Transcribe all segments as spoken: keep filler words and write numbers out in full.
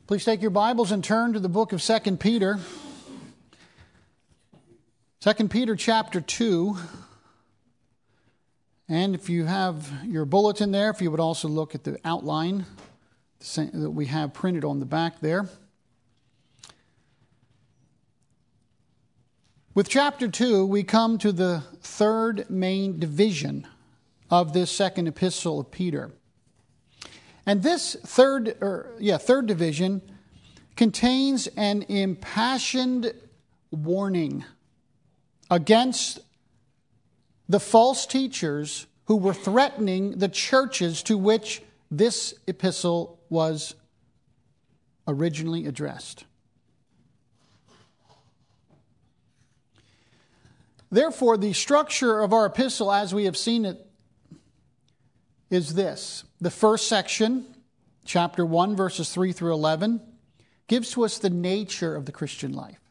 Please take your Bibles and turn to the book of Second Peter. Second Peter chapter two. And if you have your bulletin there, if you would also look at the outline that we have printed on the back there. With chapter two, we come to the third main division of this second epistle of Peter. And this third, or yeah, third division contains an impassioned warning against the false teachers who were threatening the churches to which this epistle was originally addressed. Therefore, the structure of our epistle as we have seen it is this. The first section, chapter one, verses three through eleven, gives to us the nature of the Christian life.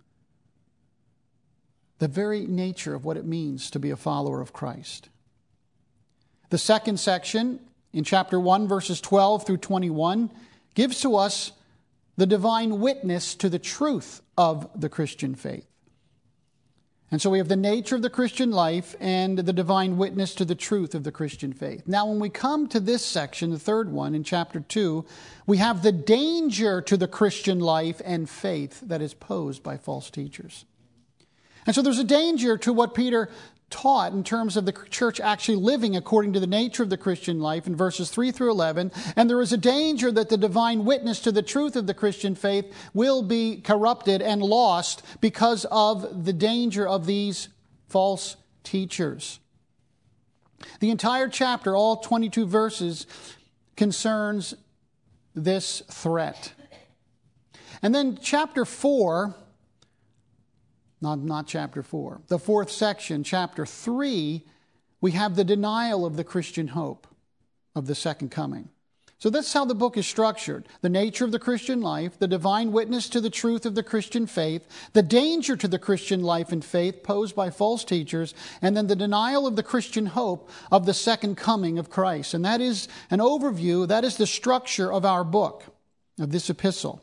The very nature of what it means to be a follower of Christ. The second section, in chapter one, verses twelve through twenty-one, gives to us the divine witness to the truth of the Christian faith. And so we have the nature of the Christian life and the divine witness to the truth of the Christian faith. Now, when we come to this section, the third one in chapter two, we have the danger to the Christian life and faith that is posed by false teachers. And so there's a danger to what Peter taught in terms of the church actually living according to the nature of the Christian life in verses three through eleven. And there is a danger that the divine witness to the truth of the Christian faith will be corrupted and lost because of the danger of these false teachers. The entire chapter, all twenty-two verses, concerns this threat. And then chapter four... Not, not chapter four. The fourth section, chapter three, we have the denial of the Christian hope of the second coming. So that's how the book is structured. The nature of the Christian life, the divine witness to the truth of the Christian faith, the danger to the Christian life and faith posed by false teachers, and then the denial of the Christian hope of the second coming of Christ. And that is an overview, that is the structure of our book, of this epistle.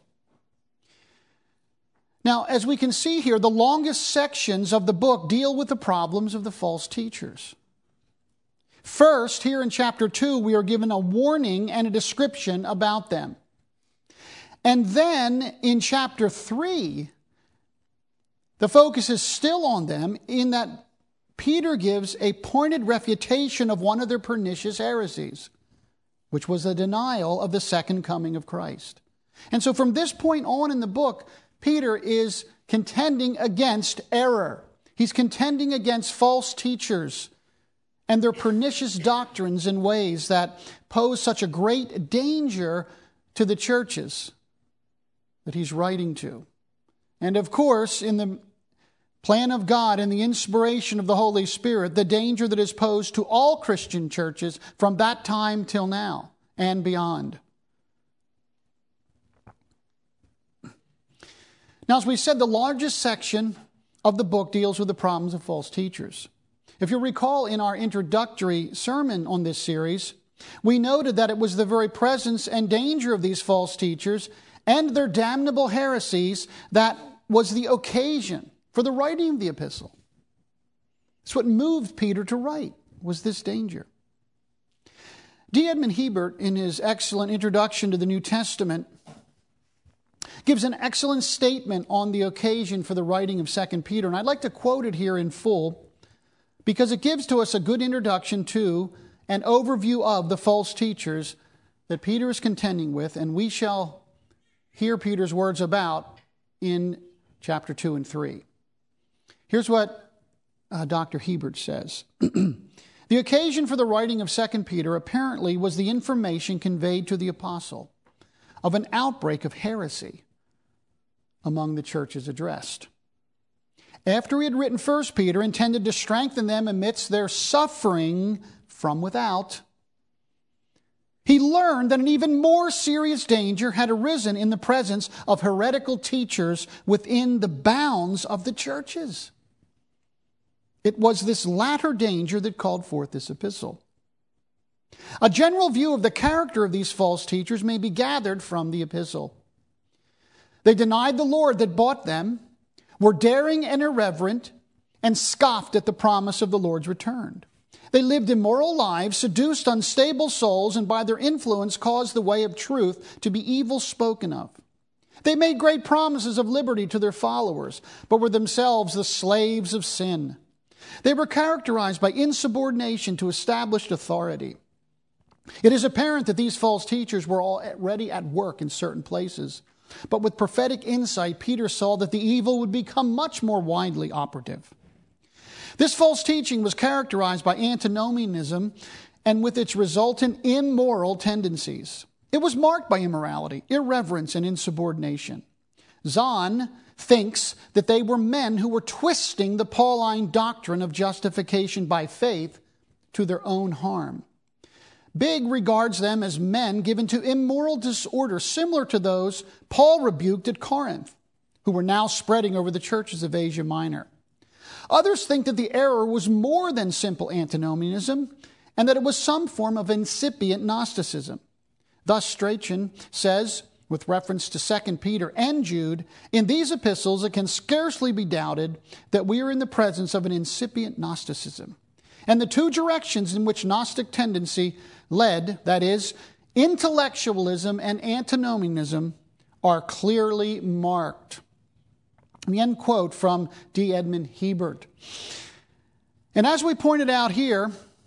Now, as we can see here, the longest sections of the book deal with the problems of the false teachers. First, here in chapter two, we are given a warning and a description about them. And then in chapter three, the focus is still on them in that Peter gives a pointed refutation of one of their pernicious heresies, which was the denial of the second coming of Christ. And so from this point on in the book, Peter is contending against error. He's contending against false teachers and their pernicious doctrines and ways that pose such a great danger to the churches that he's writing to. And of course, in the plan of God and the inspiration of the Holy Spirit, the danger that is posed to all Christian churches from that time till now and beyond. Now, as we said, the largest section of the book deals with the problems of false teachers. If you recall in our introductory sermon on this series, we noted that it was the very presence and danger of these false teachers and their damnable heresies that was the occasion for the writing of the epistle. It's what moved Peter to write, was this danger. D. Edmond Hiebert, in his excellent introduction to the New Testament, gives an excellent statement on the occasion for the writing of Second Peter. And I'd like to quote it here in full because it gives to us a good introduction to an overview of the false teachers that Peter is contending with, and we shall hear Peter's words about in chapter two and three. Here's what uh, Doctor Hiebert says. The occasion for the writing of Second Peter apparently was the information conveyed to the apostle of an outbreak of heresy among the churches addressed. After he had written First Peter, intended to strengthen them amidst their suffering from without, he learned that an even more serious danger had arisen in the presence of heretical teachers within the bounds of the churches. It was this latter danger that called forth this epistle. A general view of the character of these false teachers may be gathered from the epistle. They denied the Lord that bought them, were daring and irreverent, and scoffed at the promise of the Lord's return. They lived immoral lives, seduced unstable souls, and by their influence caused the way of truth to be evil spoken of. They made great promises of liberty to their followers, but were themselves the slaves of sin. They were characterized by insubordination to established authority. It is apparent that these false teachers were already at work in certain places, but with prophetic insight, Peter saw that the evil would become much more widely operative. This false teaching was characterized by antinomianism and with its resultant immoral tendencies. It was marked by immorality, irreverence, and insubordination. Zahn thinks that they were men who were twisting the Pauline doctrine of justification by faith to their own harm. Bigg regards them as men given to immoral disorder similar to those Paul rebuked at Corinth, who were now spreading over the churches of Asia Minor. Others think that the error was more than simple antinomianism and that it was some form of incipient Gnosticism. Thus, Strachan says, with reference to Second Peter and Jude, in these epistles it can scarcely be doubted that we are in the presence of an incipient Gnosticism. And the two directions in which Gnostic tendency led, that is, intellectualism and antinomianism, are clearly marked. The end quote from D. Edmund Hebert. And as we pointed out here,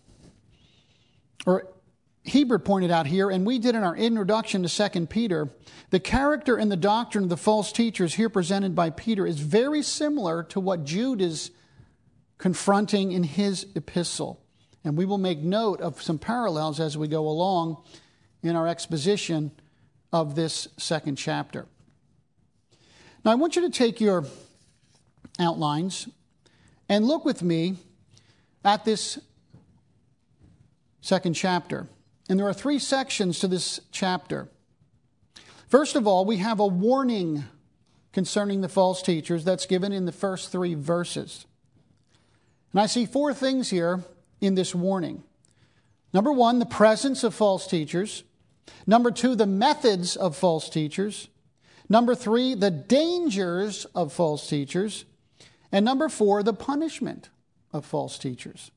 or Hebert pointed out here, and we did in our introduction to Second Peter, the character and the doctrine of the false teachers here presented by Peter is very similar to what Jude is confronting in his epistle. And we will make note of some parallels as we go along in our exposition of this second chapter. Now, I want you to take your outlines and look with me at this second chapter. And there are three sections to this chapter. First of all, we have a warning concerning the false teachers that's given in the first three verses. And I see four things here in this warning. Number one, the presence of false teachers. Number two, the methods of false teachers. Number three, the dangers of false teachers. And number four, the punishment of false teachers.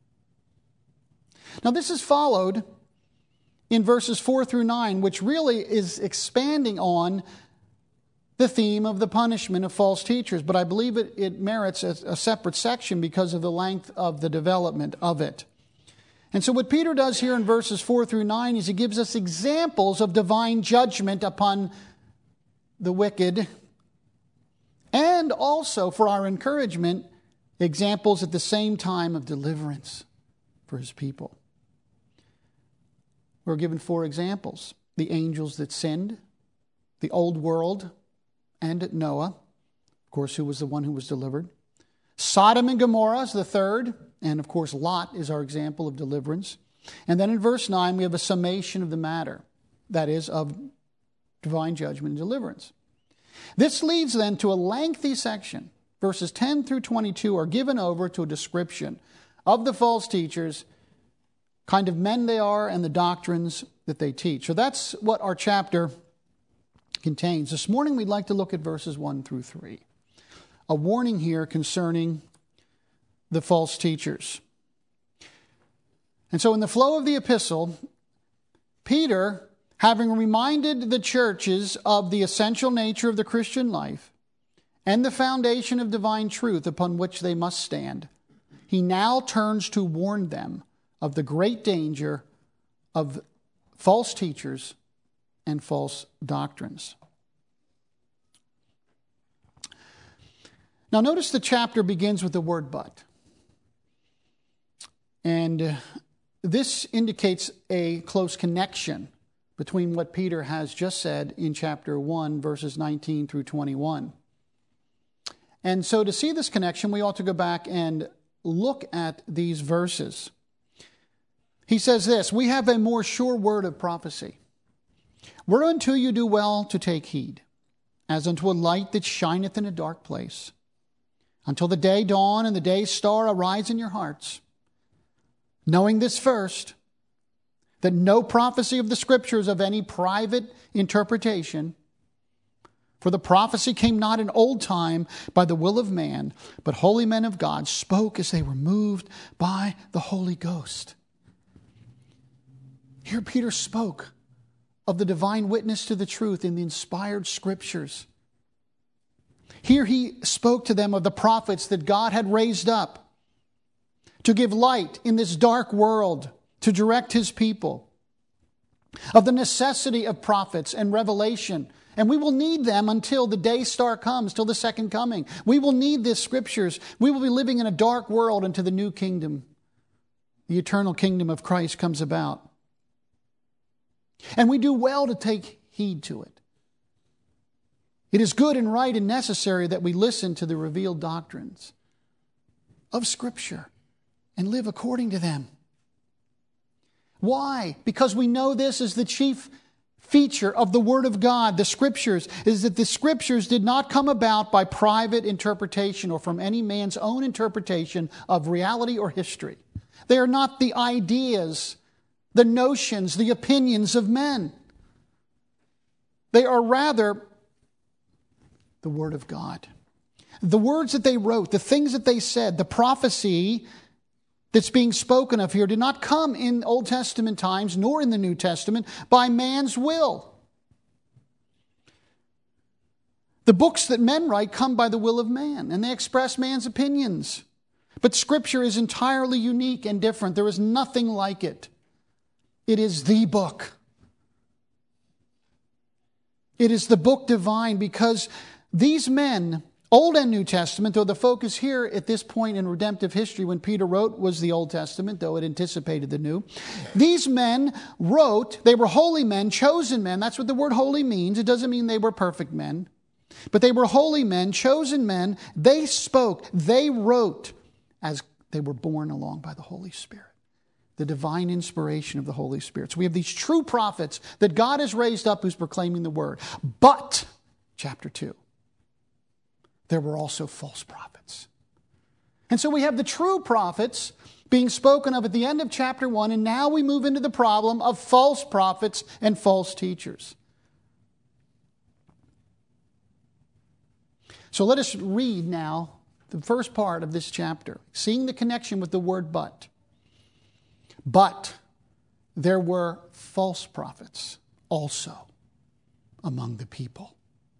Now, this is followed in verses four through nine, which really is expanding on the theme of the punishment of false teachers. But I believe it, it merits a, a separate section because of the length of the development of it. And so what Peter does here in verses four through nine is he gives us examples of divine judgment upon the wicked, and also, for our encouragement, examples at the same time of deliverance for his people. We're given four examples: the angels that sinned, the old world, and Noah, of course, who was the one who was delivered. Sodom and Gomorrah is the third, and of course Lot is our example of deliverance. And then in verse nine we have a summation of the matter, that is, of divine judgment and deliverance. This leads then to a lengthy section. Verses ten through twenty-two are given over to a description of the false teachers, kind of men they are, and the doctrines that they teach. So that's what our chapter contains. This morning we'd like to look at verses one through three. A warning here concerning the false teachers. And so in the flow of the epistle, Peter, having reminded the churches of the essential nature of the Christian life and the foundation of divine truth upon which they must stand, he now turns to warn them of the great danger of false teachers and false doctrines. Now notice the chapter begins with the word "but." And uh, this indicates a close connection between what Peter has just said in chapter one, verses nineteen through twenty-one. And so to see this connection, we ought to go back and look at these verses. He says this: "We have a more sure word of prophecy, whereunto you do well to take heed, as unto a light that shineth in a dark place, until the day dawn and the day star arise in your hearts. Knowing this first, that no prophecy of the Scriptures of any private interpretation, For the prophecy came not in old time by the will of man, but holy men of God spoke as they were moved by the Holy Ghost. Here Peter spoke of the divine witness to the truth in the inspired scriptures. Here he spoke to them of the prophets that God had raised up to give light in this dark world, to direct his people, of the necessity of prophets and revelation. And we will need them until the day star comes, till the second coming. We will need these scriptures. We will be living in a dark world until the new kingdom, the eternal kingdom of Christ, comes about. And we do well to take heed to it. It is good and right and necessary that we listen to the revealed doctrines of Scripture and live according to them. Why? Because we know this is the chief feature of the Word of God, the Scriptures, is that the Scriptures did not come about by private interpretation or from any man's own interpretation of reality or history. They are not the ideas, the notions, the opinions of men. They are rather the Word of God. The words that they wrote, the things that they said, the prophecy that's being spoken of here did not come in Old Testament times nor in the New Testament by man's will. The books that men write come by the will of man, and they express man's opinions. But Scripture is entirely unique and different. There is nothing like it. It is the book. It is the book divine because these men, Old and New Testament, though the focus here at this point in redemptive history when Peter wrote was the Old Testament, though it anticipated the New. These men wrote, they were holy men, chosen men. That's what the word holy means. It doesn't mean they were perfect men. But they were holy men, chosen men. They spoke, they wrote as they were borne along by the Holy Spirit. The divine inspiration of the Holy Spirit. So we have these true prophets that God has raised up who's proclaiming the word. But, chapter two, there were also false prophets. And so we have the true prophets being spoken of at the end of chapter one, and now we move into the problem of false prophets and false teachers. So let us read now the first part of this chapter, seeing the connection with the word but. But there were false prophets also among the people.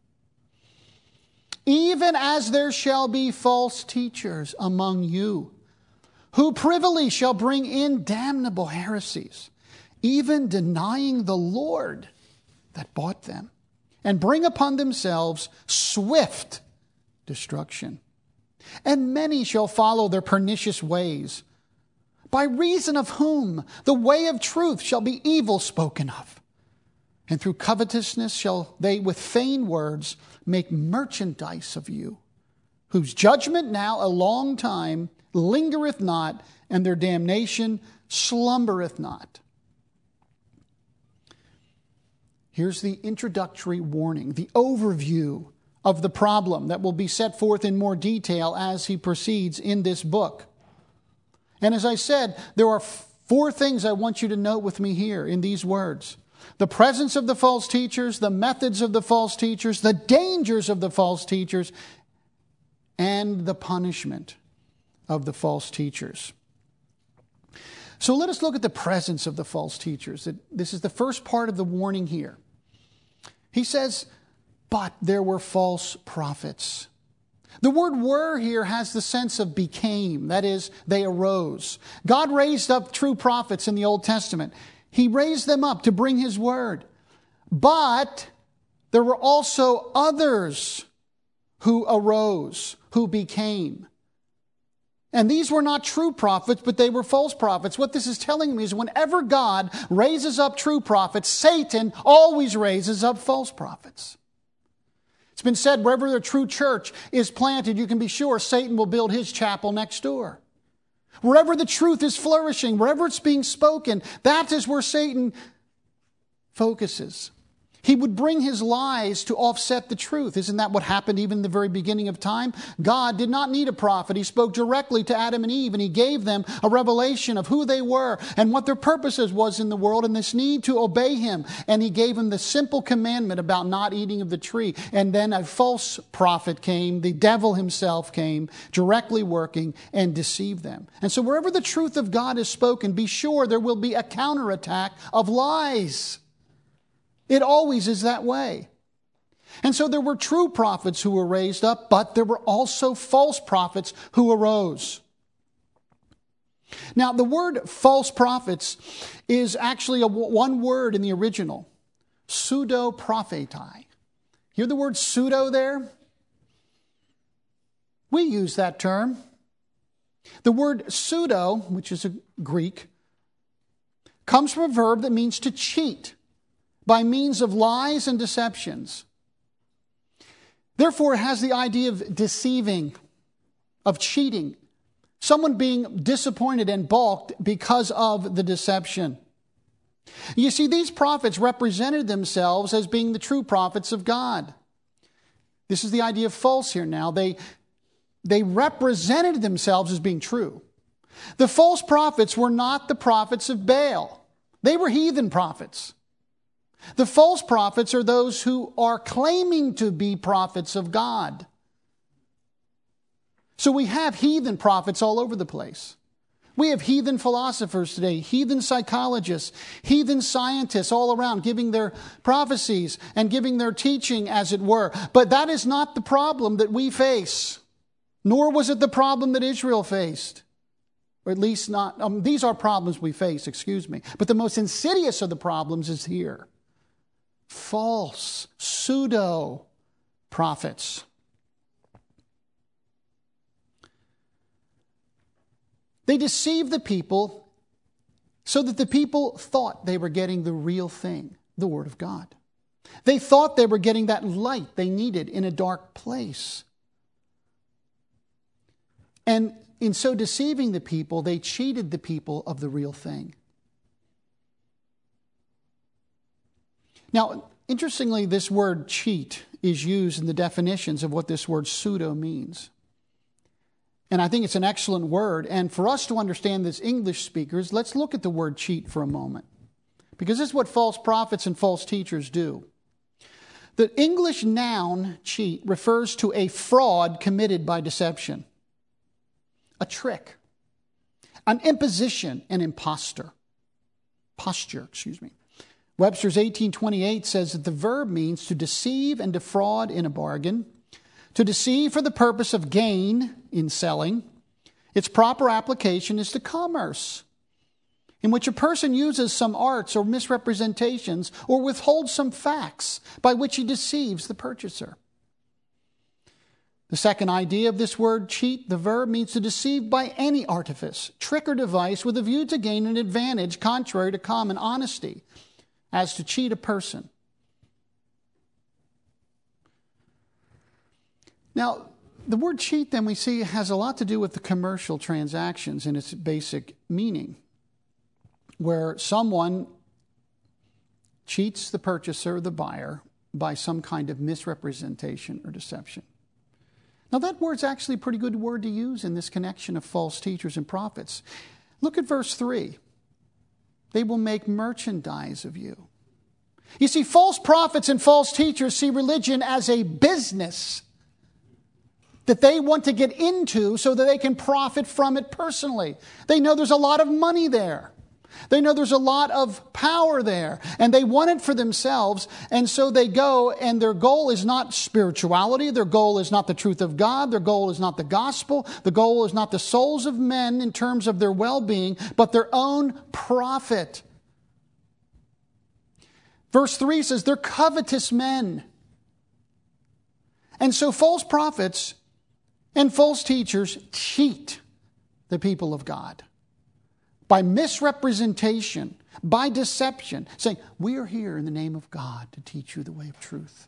Even as there shall be false teachers among you, who privily shall bring in damnable heresies, even denying the Lord that bought them, and bring upon themselves swift destruction. And many shall follow their pernicious ways, by reason of whom the way of truth shall be evil spoken of. And through covetousness shall they with vain words make merchandise of you, whose judgment now a long time lingereth not, and their damnation slumbereth not. Here's the introductory warning, the overview of the problem that will be set forth in more detail as he proceeds in this book. And as I said, there are four things I want you to note with me here in these words. The presence of the false teachers, the methods of the false teachers, the dangers of the false teachers, and the punishment of the false teachers. So let us look at the presence of the false teachers. This is the first part of the warning here. He says, but there were false prophets. The word were here has the sense of became. That is, they arose. God raised up true prophets in the Old Testament. He raised them up to bring His word. But there were also others who arose, who became. And these were not true prophets, but they were false prophets. What this is telling me is whenever God raises up true prophets, Satan always raises up false prophets. It's been said, wherever the true church is planted, you can be sure Satan will build his chapel next door. Wherever the truth is flourishing, wherever it's being spoken, that is where Satan focuses. He would bring his lies to offset the truth. Isn't that what happened even in the very beginning of time? God did not need a prophet. He spoke directly to Adam and Eve, and he gave them a revelation of who they were and what their purposes was in the world and this need to obey him. And he gave them the simple commandment about not eating of the tree. And then a false prophet came, the devil himself came, directly working and deceived them. And so wherever the truth of God is spoken, be sure there will be a counterattack of lies. It always is that way. And so there were true prophets who were raised up, but there were also false prophets who arose. Now, the word false prophets is actually a one word in the original, pseudo-propheti. Hear the word pseudo there? We use that term. The word pseudo, which is a Greek, comes from a verb that means to cheat by means of lies and deceptions. Therefore, it has the idea of deceiving, of cheating, someone being disappointed and balked because of the deception. You see, these prophets represented themselves as being the true prophets of God. This is the idea of false here now. They, they represented themselves as being true. The false prophets were not the prophets of Baal. They were heathen prophets. The false prophets are those who are claiming to be prophets of God. So we have heathen prophets all over the place. We have heathen philosophers today, heathen psychologists, heathen scientists all around giving their prophecies and giving their teaching, as it were. But that is not the problem that we face, nor was it the problem that Israel faced. Or at least not, um, these are problems we face, excuse me. But the most insidious of the problems is here. False, pseudo prophets. They deceived the people so that the people thought they were getting the real thing, the Word of God. They thought they were getting that light they needed in a dark place. And in so deceiving the people, they cheated the people of the real thing. Now, interestingly, this word cheat is used in the definitions of what this word pseudo means. And I think it's an excellent word. And for us to understand this, English speakers, let's look at the word cheat for a moment. Because this is what false prophets and false teachers do. The English noun cheat refers to a fraud committed by deception, a trick, an imposition, an impostor. Posture, excuse me. Webster's eighteen twenty-eight says that the verb means to deceive and defraud in a bargain, to deceive for the purpose of gain in selling. Its proper application is to commerce, in which a person uses some arts or misrepresentations or withholds some facts by which he deceives the purchaser. The second idea of this word cheat, the verb, means to deceive by any artifice, trick or device with a view to gain an advantage contrary to common honesty, as to cheat a person. Now, the word cheat, then, we see has a lot to do with the commercial transactions in its basic meaning, where someone cheats the purchaser, the buyer, by some kind of misrepresentation or deception. Now, that word's actually a pretty good word to use in this connection of false teachers and prophets. Look at verse three. They will make merchandise of you. You see, false prophets and false teachers see religion as a business that they want to get into so that they can profit from it personally. They know there's a lot of money there. They know there's a lot of power there, and they want it for themselves, and so they go, and their goal is not spirituality, their goal is not the truth of God, their goal is not the gospel, the goal is not the souls of men in terms of their well-being, but their own profit. Verse three says, they're covetous men. And so false prophets and false teachers cheat the people of God by misrepresentation, by deception, saying, we are here in the name of God to teach you the way of truth.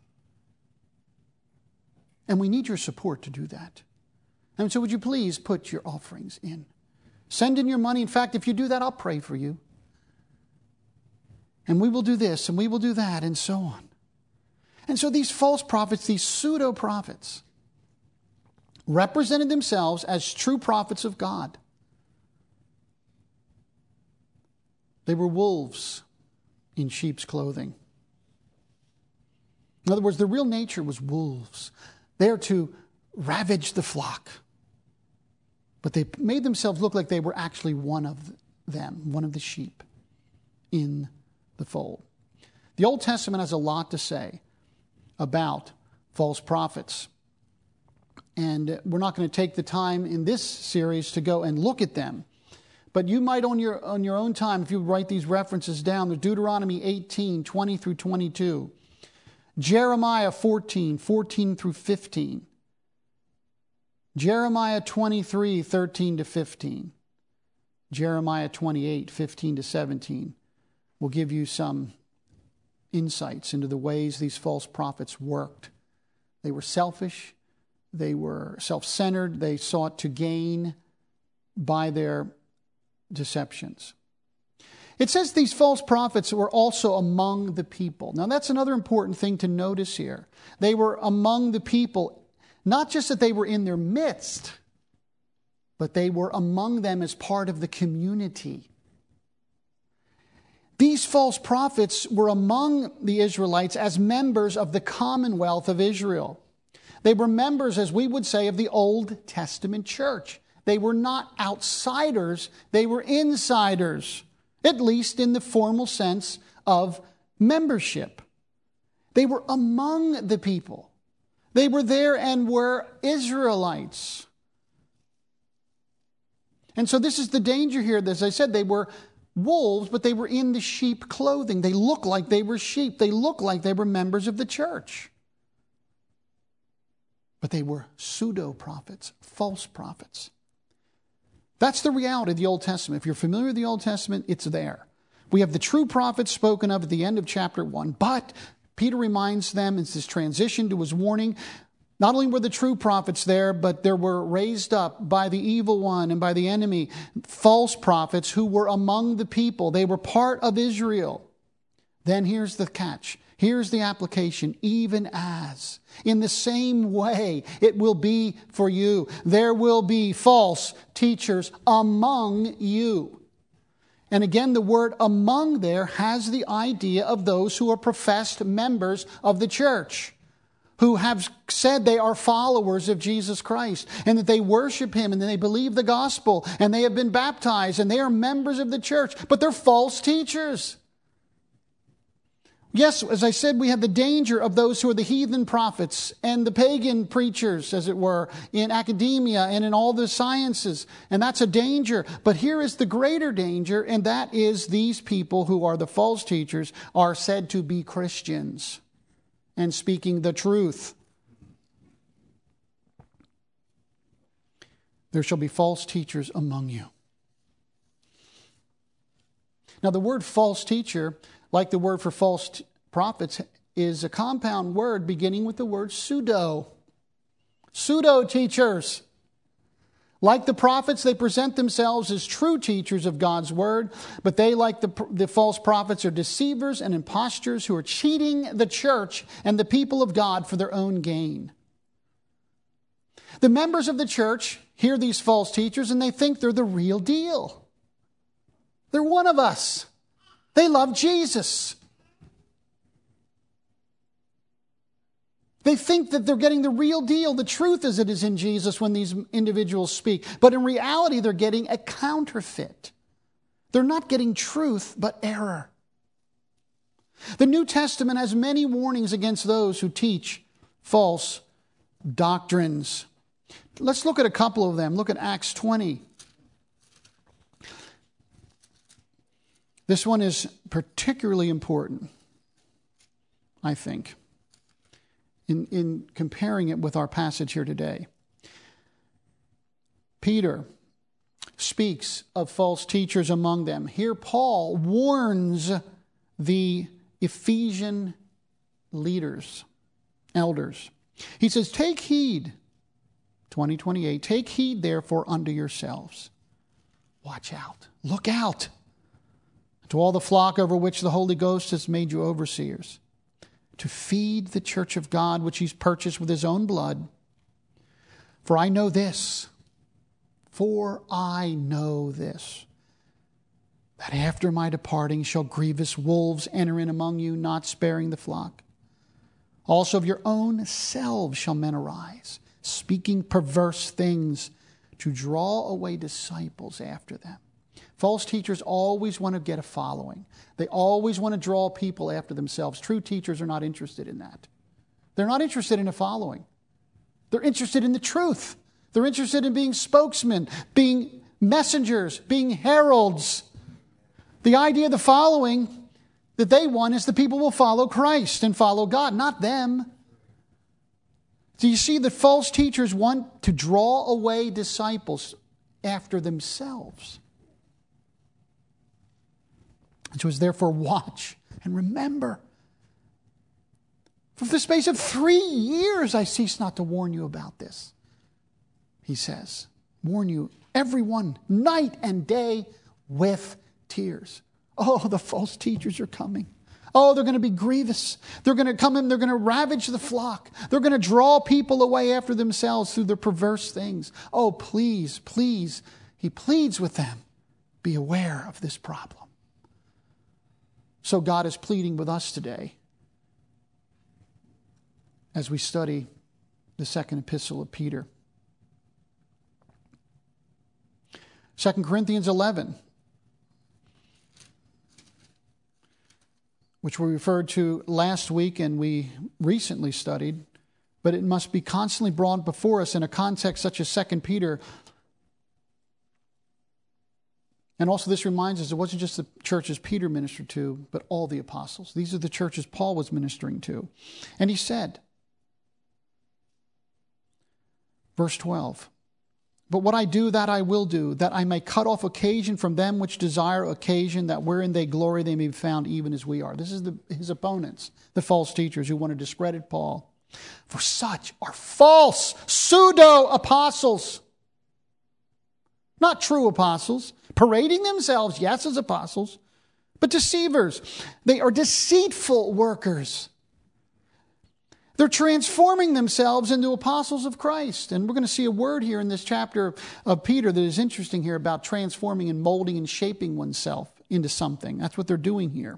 And we need your support to do that. And so would you please put your offerings in? Send in your money. In fact, if you do that, I'll pray for you. And we will do this and we will do that and so on. And so these false prophets, these pseudo-prophets, represented themselves as true prophets of God. They were wolves in sheep's clothing. In other words, their real nature was wolves, there to ravage the flock. But they made themselves look like they were actually one of them, one of the sheep in the fold. The Old Testament has a lot to say about false prophets. And we're not going to take the time in this series to go and look at them. But you might on your on your own time, if you write these references down, there's Deuteronomy eighteen, twenty through twenty-two. Jeremiah fourteen, fourteen through fifteen. Jeremiah twenty-three, thirteen to fifteen. Jeremiah twenty-eight, fifteen to seventeen will give you some insights into the ways these false prophets worked. They were selfish. They were self-centered. They sought to gain by their deceptions. It says these false prophets were also among the people. Now that's another important thing to notice here. They were among the people, not just that they were in their midst, but they were among them as part of the community. These false prophets were among the Israelites as members of the commonwealth of Israel. They were members, as we would say, of the Old Testament church. They were not outsiders, they were insiders, at least in the formal sense of membership. They were among the people. They were there and were Israelites. And so this is the danger here. As I said, they were wolves, but they were in the sheep clothing. They looked like they were sheep. They looked like they were members of the church. But they were pseudo-prophets, false prophets. That's the reality of the Old Testament. If you're familiar with the Old Testament, it's there. We have the true prophets spoken of at the end of chapter one. But Peter reminds them, it's this transition to his warning, not only were the true prophets there, but there were raised up by the evil one and by the enemy false prophets who were among the people. They were part of Israel. Then here's the catch. Here's the application. Even as, in the same way, it will be for you. There will be false teachers among you. And again, the word among there has the idea of those who are professed members of the church, who have said they are followers of Jesus Christ and that they worship Him and that they believe the gospel and they have been baptized and they are members of the church, but they're false teachers. Yes, as I said, we have the danger of those who are the heathen prophets and the pagan preachers, as it were, in academia and in all the sciences. And that's a danger. But here is the greater danger, and that is these people who are the false teachers are said to be Christians and speaking the truth. There shall be false teachers among you. Now, the word false teacher, like the word for false t- prophets, is a compound word beginning with the word pseudo. Pseudo teachers. Like the prophets, they present themselves as true teachers of God's word, but they, like the, the false prophets, are deceivers and impostors who are cheating the church and the people of God for their own gain. The members of the church hear these false teachers and they think they're the real deal. They're one of us. They love Jesus. They think that they're getting the real deal, the truth as it is in Jesus when these individuals speak. But in reality, they're getting a counterfeit. They're not getting truth, but error. The New Testament has many warnings against those who teach false doctrines. Let's look at a couple of them. Look at Acts twenty. This one is particularly important, I think, in, in comparing it with our passage here today. Peter speaks of false teachers among them. Here Paul warns the Ephesian leaders, elders. He says, take heed, twenty twenty-eight, take heed therefore unto yourselves. Watch out, look out. To all the flock over which the Holy Ghost has made you overseers, to feed the church of God, which he's purchased with his own blood. For I know this, for I know this, that after my departing shall grievous wolves enter in among you, not sparing the flock. Also of your own selves shall men arise, speaking perverse things, to draw away disciples after them. False teachers always want to get a following. They always want to draw people after themselves. True teachers are not interested in that. They're not interested in a following. They're interested in the truth. They're interested in being spokesmen, being messengers, being heralds. The idea of the following that they want is the people will follow Christ and follow God, not them. So you see that false teachers want to draw away disciples after themselves. And so therefore watch and remember. For the space of three years I cease not to warn you about this. He says, warn you, everyone, night and day with tears. Oh, the false teachers are coming. Oh, they're going to be grievous. They're going to come in, they're going to ravage the flock. They're going to draw people away after themselves through their perverse things. Oh, please, please, he pleads with them, be aware of this problem. So God is pleading with us today as we study the second epistle of Peter. Second Corinthians eleven, which we referred to last week and we recently studied, but it must be constantly brought before us in a context such as Second Peter. And also this reminds us it wasn't just the churches Peter ministered to, but all the apostles. These are the churches Paul was ministering to. And he said, verse twelve, but what I do, that I will do, that I may cut off occasion from them which desire occasion, that wherein they glory they may be found even as we are. This is the, his opponents, the false teachers who want to discredit Paul. For such are false pseudo-apostles. Not true apostles, parading themselves, yes, as apostles, but deceivers. They are deceitful workers. They're transforming themselves into apostles of Christ. And we're going to see a word here in this chapter of Peter that is interesting here about transforming and molding and shaping oneself into something. That's what they're doing here.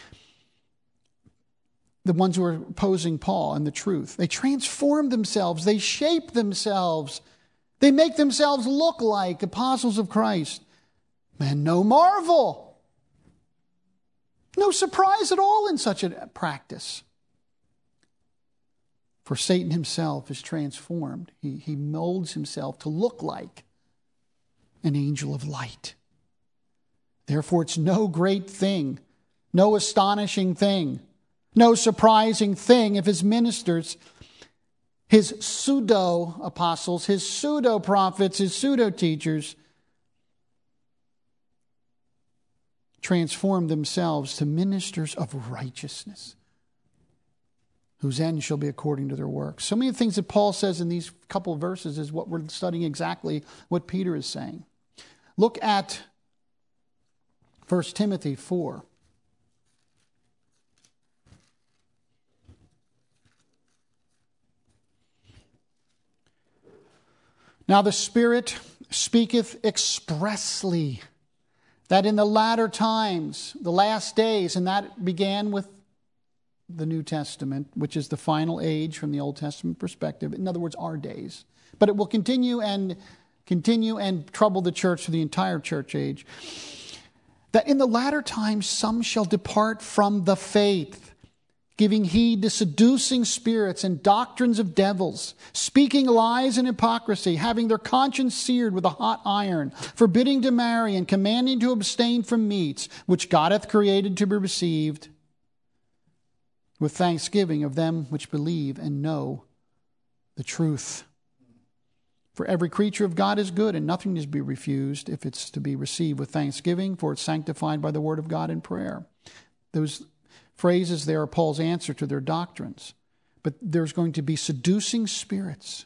The ones who are opposing Paul and the truth. They transform themselves. They shape themselves. They make themselves look like apostles of Christ. Man, no marvel. No surprise at all in such a practice. For Satan himself is transformed. He, he molds himself to look like an angel of light. Therefore, it's no great thing, no astonishing thing, no surprising thing if his ministers, his pseudo-apostles, his pseudo-prophets, his pseudo-teachers transform themselves to ministers of righteousness, whose end shall be according to their works. So many of the things that Paul says in these couple of verses is what we're studying exactly what Peter is saying. Look at First Timothy four. Now the Spirit speaketh expressly that in the latter times, the last days, and that began with the New Testament, which is the final age from the Old Testament perspective. In other words, our days. But it will continue and continue and trouble the church through the entire church age. That in the latter times some shall depart from the faith, giving heed to seducing spirits and doctrines of devils, speaking lies and hypocrisy, having their conscience seared with a hot iron, forbidding to marry and commanding to abstain from meats, which God hath created to be received with thanksgiving of them which believe and know the truth. For every creature of God is good, and nothing is to be refused if it's to be received with thanksgiving, for it's sanctified by the word of God in prayer. Those phrases there are Paul's answer to their doctrines. But there's going to be seducing spirits.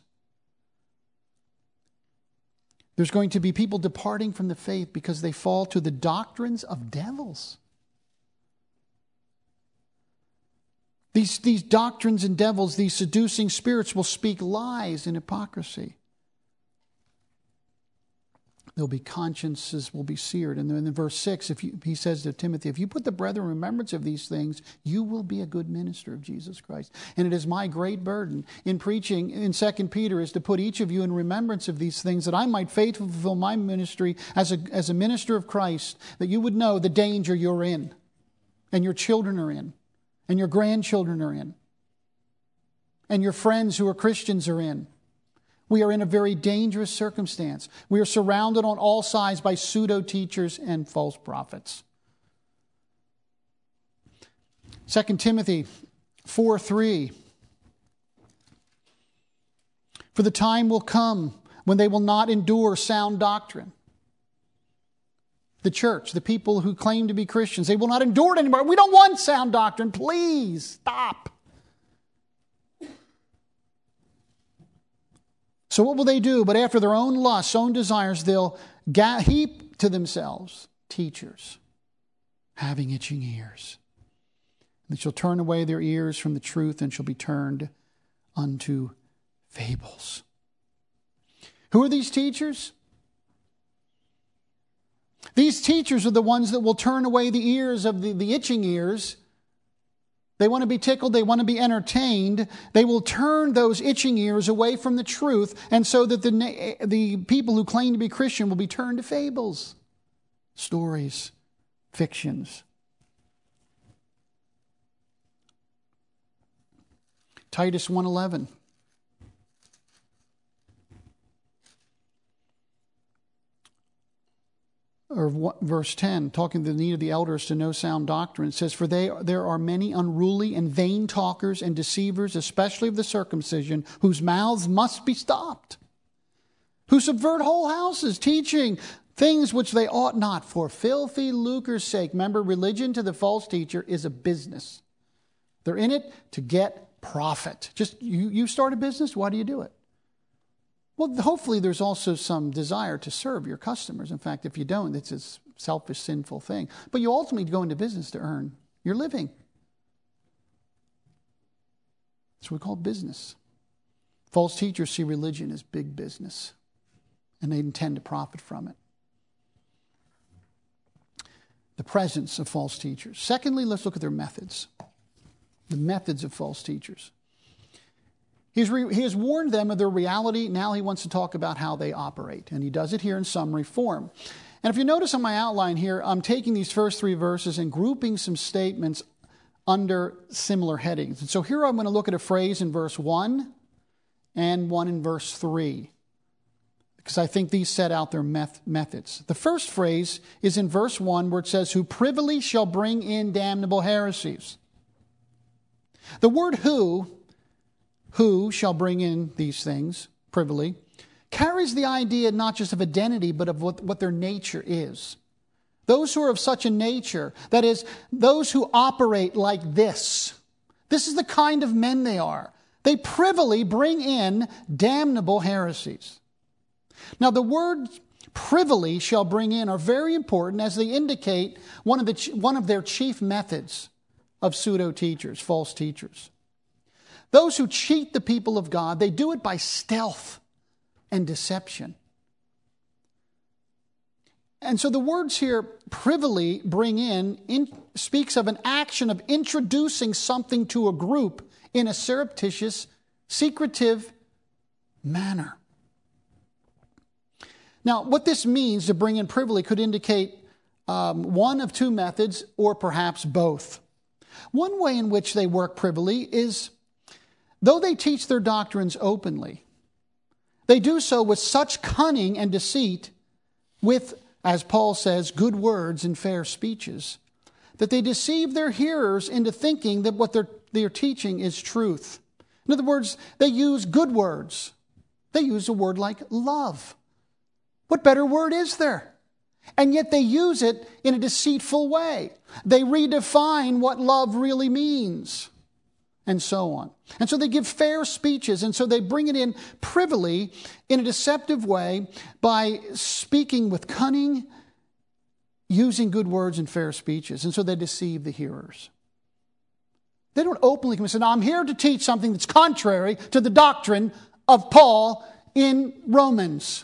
There's going to be people departing from the faith because they fall to the doctrines of devils. These, these doctrines and devils, these seducing spirits will speak lies and hypocrisy. There'll be consciences will be seared. And then in verse six, if you, he says to Timothy, if you put the brethren in remembrance of these things, you will be a good minister of Jesus Christ. And it is my great burden in preaching in Second Peter is to put each of you in remembrance of these things, that I might faithfully fulfill my ministry as a, as a minister of Christ, that you would know the danger you're in, and your children are in, and your grandchildren are in, and your friends who are Christians are in. We are in a very dangerous circumstance. We are surrounded on all sides by pseudo-teachers and false prophets. Second Timothy four three. For the time will come when they will not endure sound doctrine. The church, the people who claim to be Christians, they will not endure it anymore. We don't want sound doctrine. Please stop. So what will they do? But after their own lusts, own desires, they'll ga- heap to themselves teachers having itching ears. They shall turn away their ears from the truth and shall be turned unto fables. Who are these teachers? These teachers are the ones that will turn away the ears of the, the itching ears. They want to be tickled. They want to be entertained. They will turn those itching ears away from the truth, and so that the, the people who claim to be Christian will be turned to fables, stories, fictions. Titus one eleven. Or verse ten, talking to the need of the elders to know sound doctrine, it says, For they there are many unruly and vain talkers and deceivers, especially of the circumcision, whose mouths must be stopped, who subvert whole houses, teaching things which they ought not, for filthy lucre's sake. Remember, religion to the false teacher is a business. They're in it to get profit. Just, you, you start a business, why do you do it? Well, hopefully there's also some desire to serve your customers. In fact, if you don't, it's a selfish, sinful thing. But you ultimately go into business to earn your living. That's what we call business. False teachers see religion as big business, and they intend to profit from it. The presence of false teachers. Secondly, let's look at their methods. The methods of false teachers. He's re, he has warned them of their reality. Now he wants to talk about how they operate. And he does it here in summary form. And if you notice on my outline here, I'm taking these first three verses and grouping some statements under similar headings. And so here I'm going to look at a phrase in verse one and one in verse three, because I think these set out their meth- methods. The first phrase is in verse one, where it says, who privily shall bring in damnable heresies. The word who... who shall bring in these things privily, carries the idea not just of identity, but of what, what their nature is. Those who are of such a nature, that is, those who operate like this. This is the kind of men they are. They privily bring in damnable heresies. Now, the words privily shall bring in are very important, as they indicate one of, the, one of their chief methods of pseudo-teachers, false teachers. Those who cheat the people of God, they do it by stealth and deception. And so the words here, privily bring in, in, speaks of an action of introducing something to a group in a surreptitious, secretive manner. Now, what this means to bring in privily could indicate um, one of two methods, or perhaps both. One way in which they work privily is, though they teach their doctrines openly, they do so with such cunning and deceit, with, as Paul says, good words and fair speeches, that they deceive their hearers into thinking that what they're, they're teaching is truth. In other words, they use good words. They use a word like love. What better word is there? And yet they use it in a deceitful way. They redefine what love really means, and so on. And so they give fair speeches, and so they bring it in privily in a deceptive way by speaking with cunning, using good words and fair speeches. And so they deceive the hearers. They don't openly come and say, "No, I'm here to teach something that's contrary to the doctrine of Paul in Romans."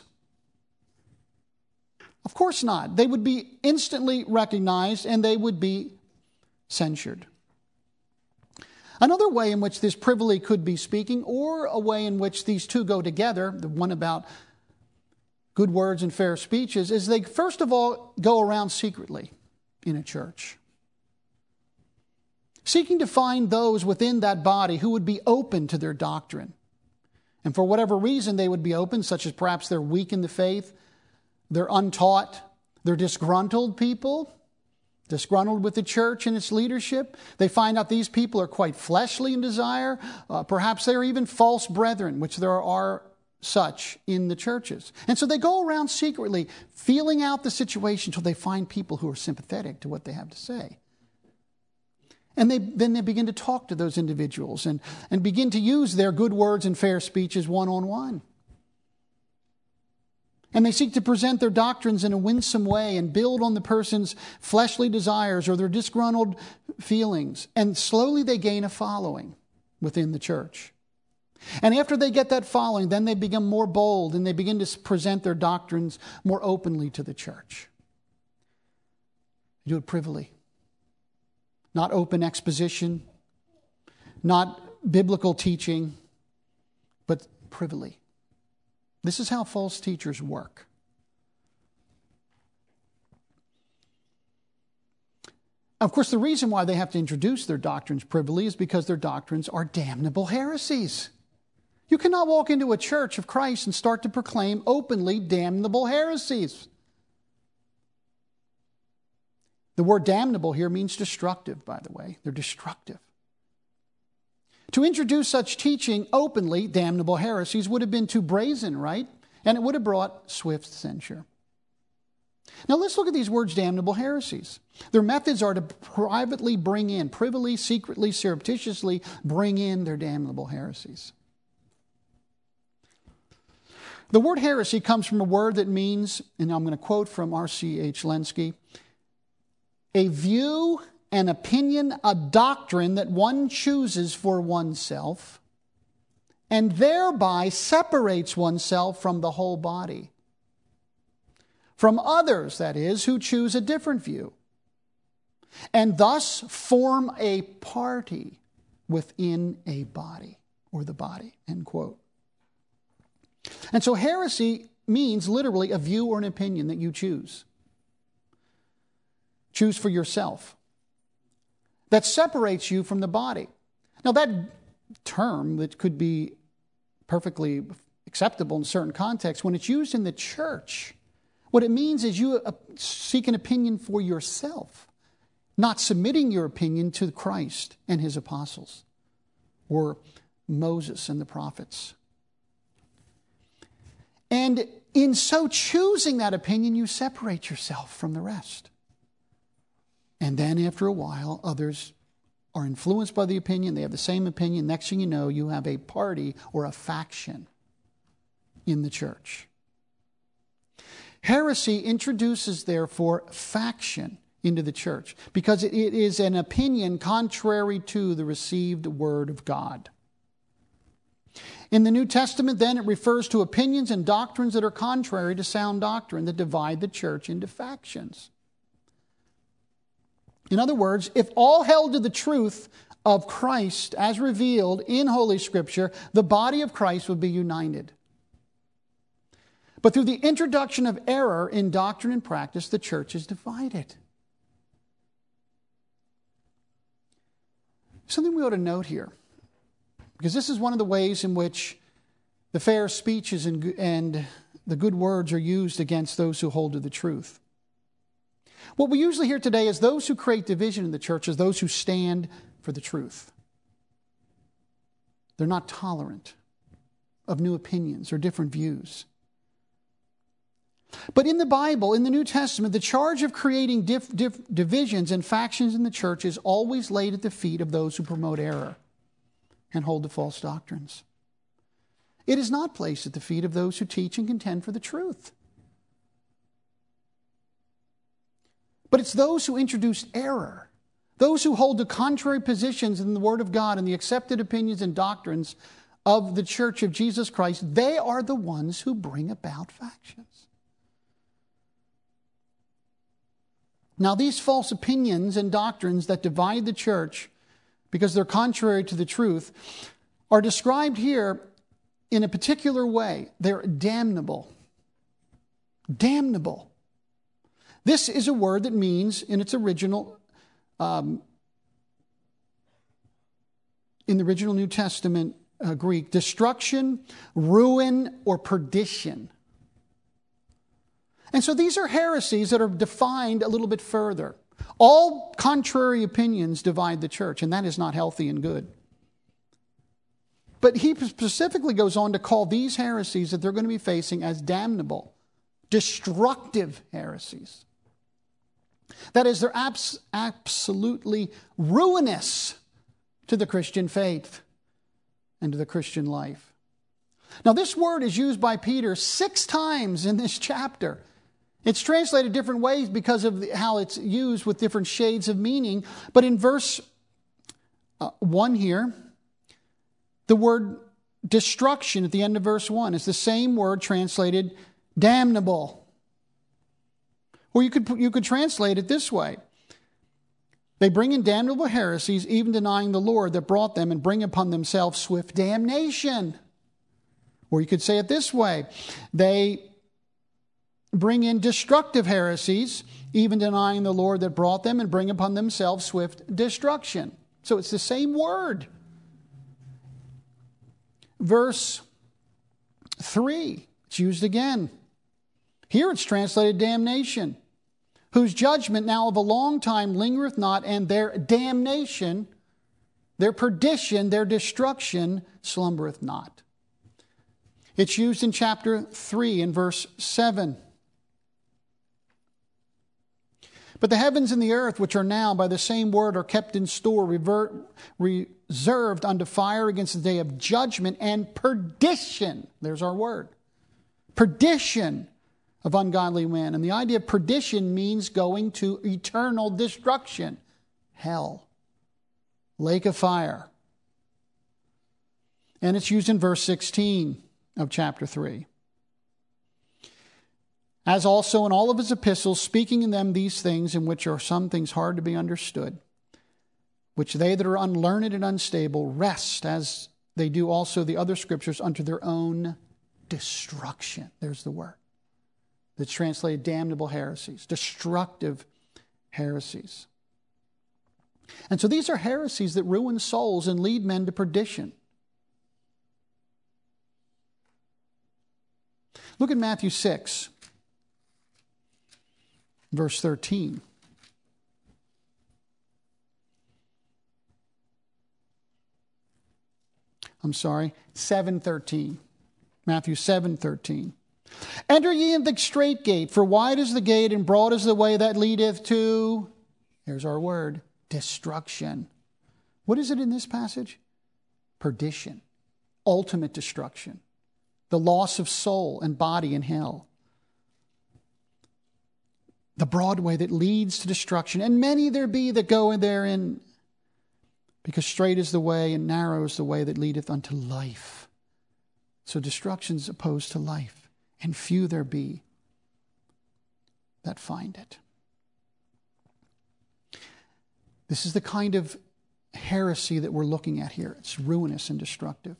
Of course not. They would be instantly recognized and they would be censured. Another way in which this privily could be speaking, or a way in which these two go together, the one about good words and fair speeches, is they first of all go around secretly in a church, seeking to find those within that body who would be open to their doctrine. And for whatever reason they would be open, such as perhaps they're weak in the faith, they're untaught, they're disgruntled people, disgruntled with the church and its leadership. They find out these people are quite fleshly in desire. Uh, perhaps they're even false brethren, which there are such in the churches. And so they go around secretly, feeling out the situation until they find people who are sympathetic to what they have to say. And they, then they begin to talk to those individuals and, and begin to use their good words and fair speeches one-on-one. And they seek to present their doctrines in a winsome way and build on the person's fleshly desires or their disgruntled feelings. And slowly they gain a following within the church. And after they get that following, then they become more bold and they begin to present their doctrines more openly to the church. They do it privily. Not open exposition, not biblical teaching, but privily. This is how false teachers work. Of course, the reason why they have to introduce their doctrines privily is because their doctrines are damnable heresies. You cannot walk into a church of Christ and start to proclaim openly damnable heresies. The word damnable here means destructive, by the way. They're destructive. To introduce such teaching openly, damnable heresies, would have been too brazen, right? And it would have brought swift censure. Now let's look at these words, damnable heresies. Their methods are to privately bring in, privily, secretly, surreptitiously bring in their damnable heresies. The word heresy comes from a word that means, and I'm going to quote from R C H Lenski, a view, an opinion, a doctrine that one chooses for oneself and thereby separates oneself from the whole body. From others, that is, who choose a different view and thus form a party within a body or the body, end quote. And so heresy means literally a view or an opinion that you choose. Choose for yourself. That separates you from the body. Now that term that could be perfectly acceptable in certain contexts, when it's used in the church, what it means is you seek an opinion for yourself, not submitting your opinion to Christ and his apostles or Moses and the prophets. And in so choosing that opinion, you separate yourself from the rest. And then after a while, others are influenced by the opinion. They have the same opinion. Next thing you know, you have a party or a faction in the church. Heresy introduces, therefore, faction into the church because it is an opinion contrary to the received word of God. In the New Testament, then, it refers to opinions and doctrines that are contrary to sound doctrine that divide the church into factions. In other words, if all held to the truth of Christ as revealed in Holy Scripture, the body of Christ would be united. But through the introduction of error in doctrine and practice, the church is divided. Something we ought to note here, because this is one of the ways in which the fair speeches and, and the good words are used against those who hold to the truth. What we usually hear today is those who create division in the church as those who stand for the truth. They're not tolerant of new opinions or different views. But in the Bible, in the New Testament, the charge of creating diff, diff, divisions and factions in the church is always laid at the feet of those who promote error and hold to false doctrines. It is not placed at the feet of those who teach and contend for the truth. But it's those who introduce error, Those who hold to contrary positions in the Word of God and the accepted opinions and doctrines of the Church of Jesus Christ, they are the ones who bring about factions. Now, these false opinions and doctrines that divide the church because they're contrary to the truth are described here in a particular way. They're damnable. Damnable. This is a word that means, in its original, um, in the original New Testament uh, Greek, destruction, ruin, or perdition. And so these are heresies that are defined a little bit further. All contrary opinions divide the church, and that is not healthy and good. But he specifically goes on to call these heresies that they're going to be facing as damnable, destructive heresies. That is, they're abs- absolutely ruinous to the Christian faith and to the Christian life. Now, this word is used by Peter six times in this chapter. It's translated different ways because of how it's used with different shades of meaning. But in verse uh, one here, the word destruction at the end of verse one is the same word translated damnable. Or you could, you could translate it this way. They bring in damnable heresies, even denying the Lord that brought them, and bring upon themselves swift damnation. Or you could say it this way. They bring in destructive heresies, even denying the Lord that brought them, and bring upon themselves swift destruction. So it's the same word. Verse three, it's used again. Here it's translated damnation, whose judgment now of a long time lingereth not, and their damnation, their perdition, their destruction slumbereth not. It's used in chapter three in verse seven. But the heavens and the earth, which are now by the same word, are kept in store, revert, reserved unto fire against the day of judgment and perdition. There's our word. Perdition of ungodly men. And the idea of perdition means going to eternal destruction. Hell. Lake of fire. And it's used in verse sixteen of chapter three. As also in all of his epistles, speaking in them these things, in which are some things hard to be understood, which they that are unlearned and unstable wrest, as they do also the other scriptures, unto their own destruction. There's the word. That's translated damnable heresies, destructive heresies. And so these are heresies that ruin souls and lead men to perdition. Look at Matthew six. Verse thirteen. I'm sorry, seven thirteen. Matthew seven thirteen. Enter ye in the strait gate, for wide is the gate and broad is the way that leadeth to, here's our word, destruction. What is it in this passage? Perdition. Ultimate destruction. The loss of soul and body in hell. The broad way that leads to destruction. And many there be that go in therein, because straight is the way and narrow is the way that leadeth unto life. So destruction is opposed to life. And few there be that find it. This is the kind of heresy that we're looking at here. It's ruinous and destructive.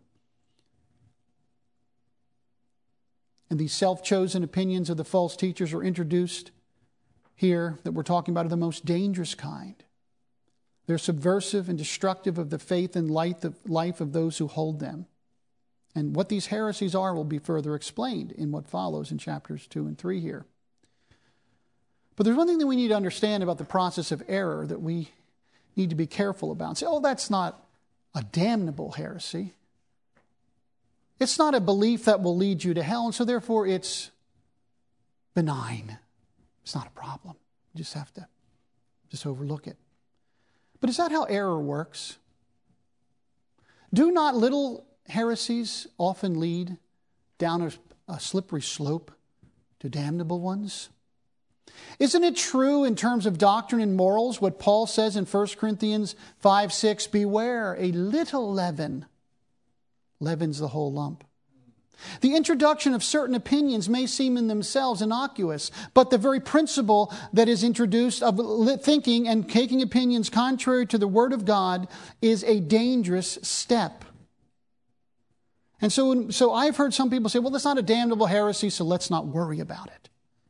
And these self-chosen opinions of the false teachers are introduced here that we're talking about are the most dangerous kind. They're subversive and destructive of the faith and life of those who hold them. And what these heresies are will be further explained in what follows in chapters two and three here. But there's one thing that we need to understand about the process of error that we need to be careful about. And say, oh, that's not a damnable heresy. It's not a belief that will lead you to hell, and so therefore it's benign. It's not a problem. You just have to just overlook it. But is that how error works? Do not little heresies often lead down a, a slippery slope to damnable ones? Isn't it true in terms of doctrine and morals what Paul says in First Corinthians five six? Beware, a little leaven leavens the whole lump. The introduction of certain opinions may seem in themselves innocuous, but the very principle that is introduced of thinking and taking opinions contrary to the Word of God is a dangerous step. And so, so I've heard some people say, well, that's not a damnable heresy, so let's not worry about it.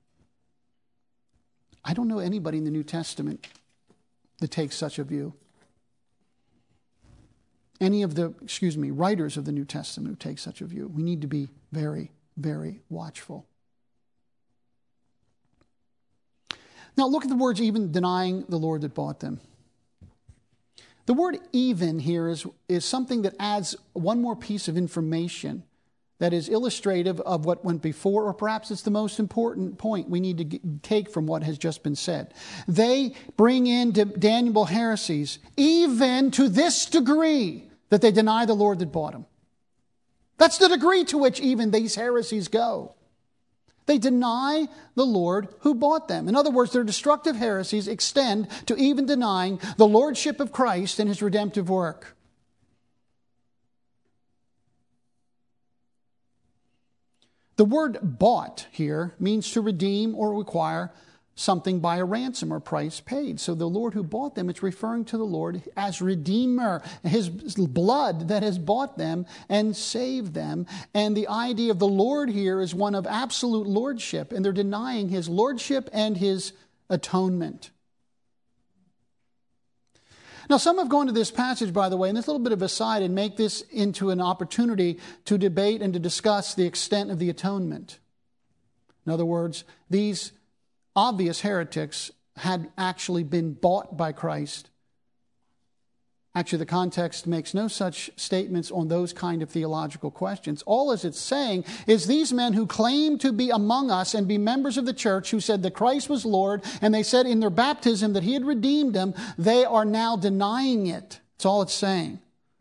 I don't know anybody in the New Testament that takes such a view. Any of the, excuse me, writers of the New Testament who take such a view. We need to be very, very watchful. Now look at the words, even denying the Lord that bought them. The word even here is, is something that adds one more piece of information that is illustrative of what went before, or perhaps it's the most important point we need to get, take from what has just been said. They bring in damnable heresies, even to this degree that they deny the Lord that bought them. That's the degree to which even these heresies go. They deny the Lord who bought them. In other words, their destructive heresies extend to even denying the lordship of Christ and his redemptive work. The word bought here means to redeem or require something by a ransom or price paid. So the Lord who bought them, it's referring to the Lord as Redeemer, his blood that has bought them and saved them. And the idea of the Lord here is one of absolute lordship, and they're denying his lordship and his atonement. Now, some have gone to this passage, by the way, and this little bit of aside, and make this into an opportunity to debate and to discuss the extent of the atonement. In other words, these obvious heretics had actually been bought by Christ. Actually, the context makes no such statements on those kind of theological questions. All as it's saying is these men who claim to be among us and be members of the church, who said that Christ was Lord, and they said in their baptism that he had redeemed them, they are now denying it. That's all it's saying.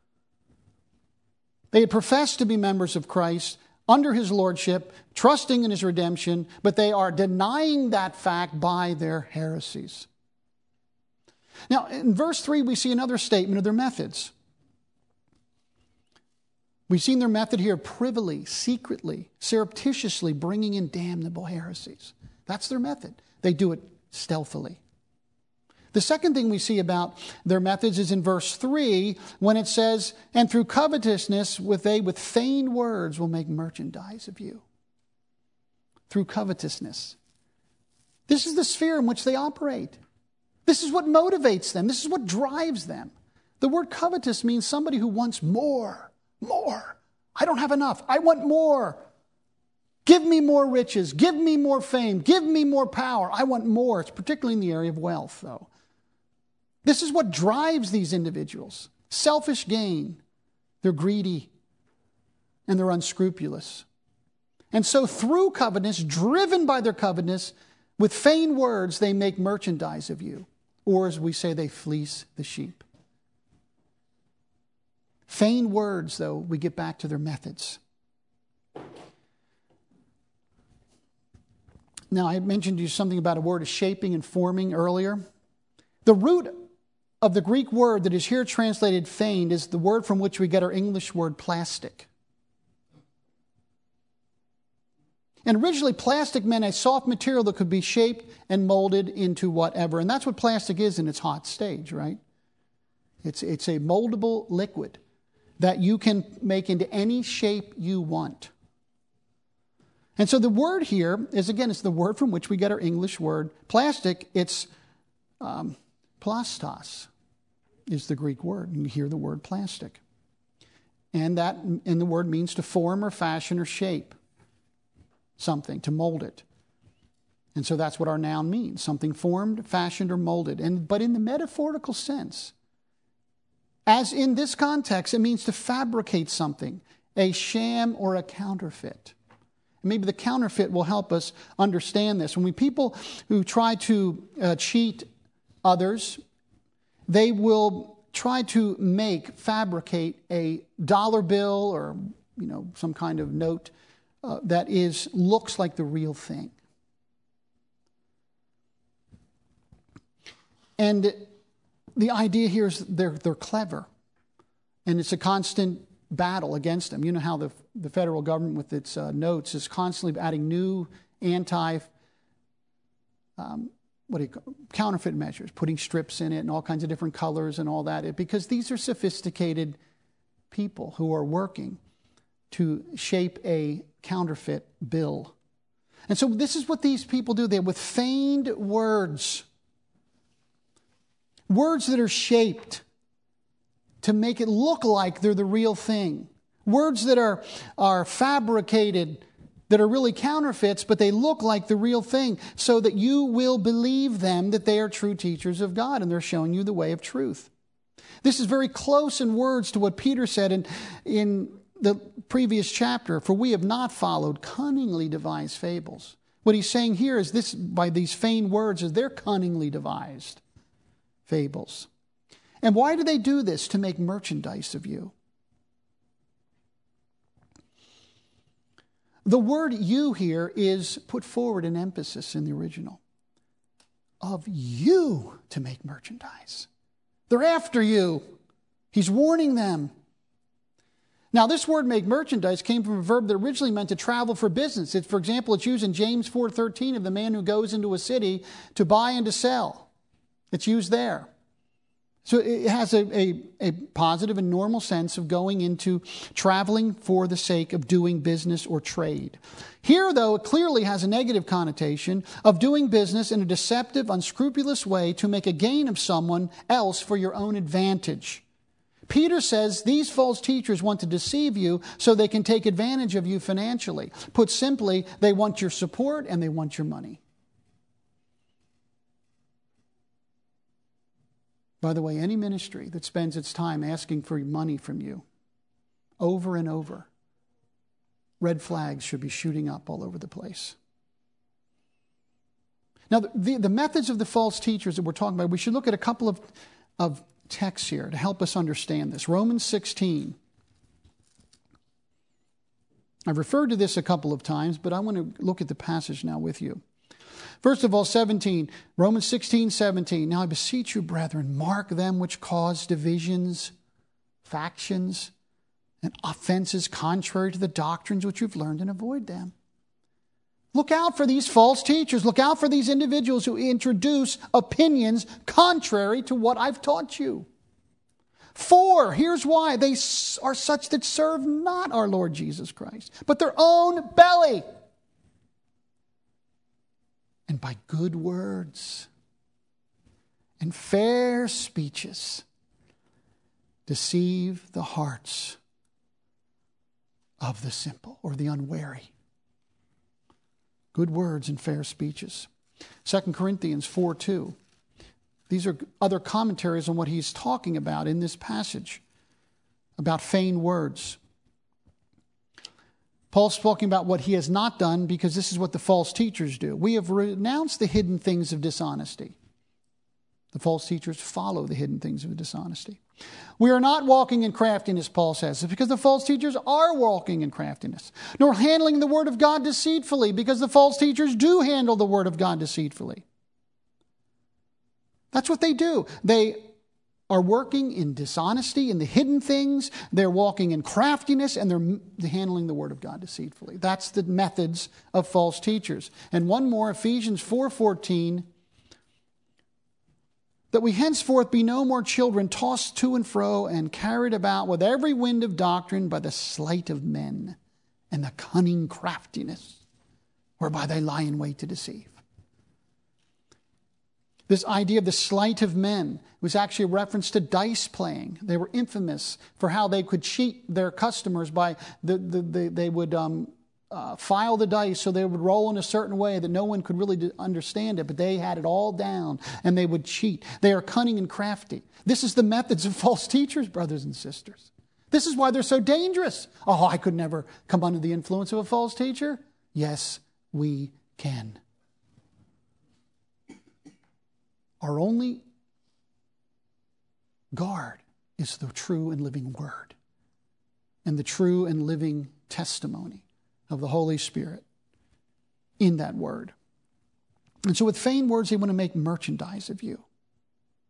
They had professed to be members of Christ, under his lordship, trusting in his redemption, but they are denying that fact by their heresies. Now, in verse three, we see another statement of their methods. We've seen their method here privily, secretly, surreptitiously bringing in damnable heresies. That's their method. They do it stealthily. The second thing we see about their methods is in verse three, when it says, and through covetousness, with they with feigned words will make merchandise of you. Through covetousness. This is the sphere in which they operate. This is what motivates them. This is what drives them. The word covetous means somebody who wants more, more. I don't have enough. I want more. Give me more riches. Give me more fame. Give me more power. I want more. It's particularly in the area of wealth, though. This is what drives these individuals. Selfish gain. They're greedy and they're unscrupulous. And so through covetousness, driven by their covetousness, with feigned words, they make merchandise of you. Or as we say, they fleece the sheep. Feigned words, though, we get back to their methods. Now, I mentioned to you something about a word of shaping and forming earlier. The root of the Greek word that is here translated feigned is the word from which we get our English word plastic. And originally, plastic meant a soft material that could be shaped and molded into whatever. And that's what plastic is in its hot stage, right? It's, it's a moldable liquid that you can make into any shape you want. And so the word here is, again, it's the word from which we get our English word plastic. It's um, plastos is the Greek word. And you hear the word plastic. And that, and the word means to form or fashion or shape something, to mold it. And so that's what our noun means, something formed, fashioned, or molded. And but in the metaphorical sense, as in this context, it means to fabricate something, a sham or a counterfeit. And maybe the counterfeit will help us understand this. When we people who try to uh, cheat others, they will try to make, fabricate a dollar bill or, you know, some kind of note Uh, that is looks like the real thing. And the idea here is they're, they're clever. And it's a constant battle against them. You know how the, the federal government with its uh, notes is constantly adding new anti, um, what do you call, counterfeit measures, putting strips in it and all kinds of different colors and all that. Because these are sophisticated people who are working to shape a counterfeit bill. And so this is what these people do. They with feigned words, words that are shaped to make it look like they're the real thing. Words that are, are fabricated, that are really counterfeits, but they look like the real thing, so that you will believe them that they are true teachers of God and they're showing you the way of truth. This is very close in words to what Peter said in, in the previous chapter, for we have not followed cunningly devised fables. What he's saying here is this, by these feigned words, is they're cunningly devised fables. And why do they do this? To make merchandise of you. The word you here is put forward in emphasis in the original. Of you to make merchandise. They're after you. He's warning them. Now, this word make merchandise came from a verb that originally meant to travel for business. It's, for example, it's used in James four thirteen of the man who goes into a city to buy and to sell. It's used there. So it has a, a, a positive and normal sense of going into traveling for the sake of doing business or trade. Here, though, it clearly has a negative connotation of doing business in a deceptive, unscrupulous way to make a gain of someone else for your own advantage. Peter says these false teachers want to deceive you so they can take advantage of you financially. Put simply, they want your support and they want your money. By the way, any ministry that spends its time asking for money from you over and over, red flags should be shooting up all over the place. Now, the, the, the methods of the false teachers that we're talking about, we should look at a couple of, of texts here to help us understand this. Romans sixteen. I've referred to this a couple of times, but I want to look at the passage now with you. First of all, seventeen, Romans sixteen, seventeen. Now I beseech you, brethren, mark them which cause divisions, factions, and offenses contrary to the doctrines which you've learned, and avoid them. Look out for these false teachers. Look out for these individuals who introduce opinions contrary to what I've taught you. Four, here's why. They are such that serve not our Lord Jesus Christ, but their own belly. And by good words and fair speeches deceive the hearts of the simple or the unwary. Good words and fair speeches. Second Corinthians four two. These are other commentaries on what he's talking about in this passage about feigned words. Paul's talking about what he has not done because this is what the false teachers do. We have renounced the hidden things of dishonesty. The false teachers follow the hidden things of dishonesty. We are not walking in craftiness, Paul says, because the false teachers are walking in craftiness. Nor handling the word of God deceitfully, because the false teachers do handle the word of God deceitfully. That's what they do. They are working in dishonesty, in the hidden things. They're walking in craftiness, and they're handling the word of God deceitfully. That's the methods of false teachers. And one more, Ephesians four fourteen, that we henceforth be no more children tossed to and fro and carried about with every wind of doctrine by the sleight of men and the cunning craftiness whereby they lie in wait to deceive. This idea of the sleight of men was actually a reference to dice playing. They were infamous for how they could cheat their customers by the, the, the they would um, uh, file the dice so they would roll in a certain way that no one could really understand it, but they had it all down and they would cheat. They are cunning and crafty. This is the methods of false teachers, brothers and sisters. This is why they're so dangerous. Oh, I could never come under the influence of a false teacher. Yes, we can. Our only guard is the true and living word and the true and living testimony of the Holy Spirit in that word. And so with feigned words, they want to make merchandise of you.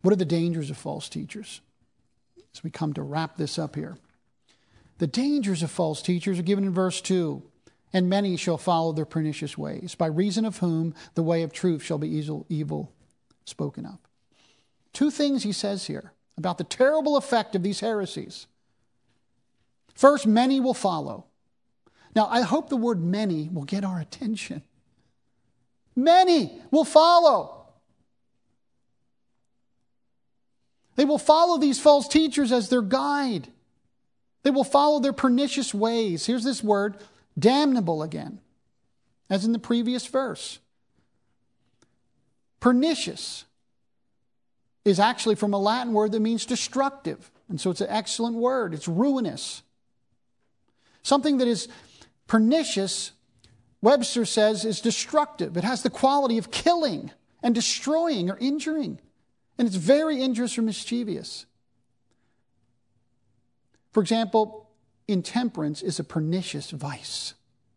What are the dangers of false teachers? As we come to wrap this up here. The dangers of false teachers are given in verse two. And many shall follow their pernicious ways, by reason of whom the way of truth shall be evil, evil spoken of. Two things he says here about the terrible effect of these heresies. First, many will follow. Now, I hope the word many will get our attention. Many will follow. They will follow these false teachers as their guide. They will follow their pernicious ways. Here's this word, damnable again, as in the previous verse. Pernicious is actually from a Latin word that means destructive. And so it's an excellent word. It's ruinous. Something that is pernicious, Webster says, is destructive. It has the quality of killing and destroying or injuring. And it's very injurious or mischievous. For example, intemperance is a pernicious vice.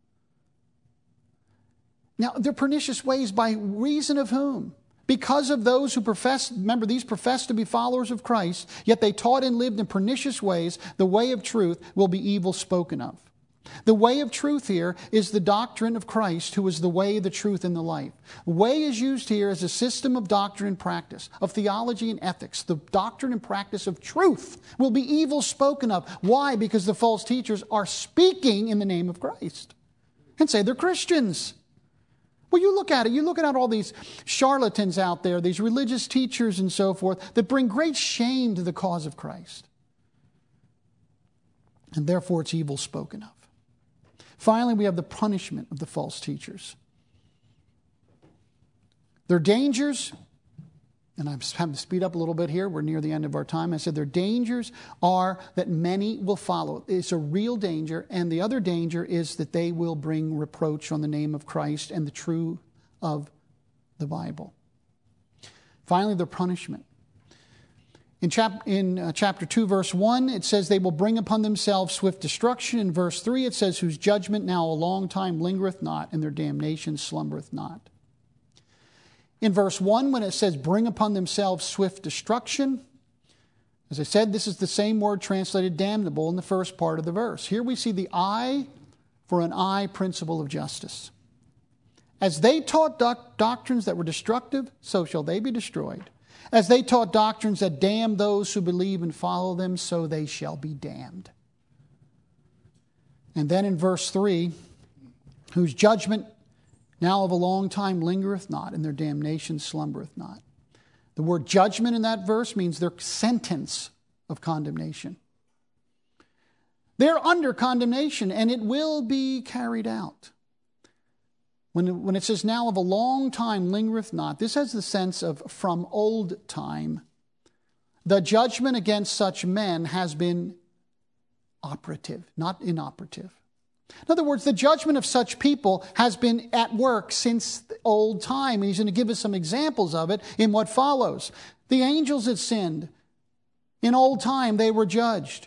Now, they're pernicious ways by reason of whom? Because of those who profess, remember, these profess to be followers of Christ, yet they taught and lived in pernicious ways, the way of truth will be evil spoken of. The way of truth here is the doctrine of Christ, who is the way, the truth, and the life. Way is used here as a system of doctrine and practice, of theology and ethics. The doctrine and practice of truth will be evil spoken of. Why? Because the false teachers are speaking in the name of Christ and say they're Christians. Well, you look at it. You look at all these charlatans out there, these religious teachers and so forth, that bring great shame to the cause of Christ. And therefore it's evil spoken of. Finally, we have the punishment of the false teachers. Their dangers, and I'm having to speed up a little bit here. We're near the end of our time. I said their dangers are that many will follow. It's a real danger. And the other danger is that they will bring reproach on the name of Christ and the truth of the Bible. Finally, their punishment. In, chap- in uh, chapter two, verse one, it says they will bring upon themselves swift destruction. In verse three, it says, whose judgment now a long time lingereth not, and their damnation slumbereth not. In verse one, when it says bring upon themselves swift destruction, as I said, this is the same word translated damnable in the first part of the verse. Here we see the eye for an eye principle of justice. As they taught doc- doctrines that were destructive, so shall they be destroyed. As they taught doctrines that damn those who believe and follow them, so they shall be damned. And then in verse three, whose judgment now of a long time lingereth not, and their damnation slumbereth not. The word judgment in that verse means their sentence of condemnation. They're under condemnation, and it will be carried out. When, when it says now of a long time lingereth not, this has the sense of from old time. The judgment against such men has been operative, not inoperative. In other words, the judgment of such people has been at work since the old time. And he's going to give us some examples of it in what follows. The angels had sinned. In old time, they were judged.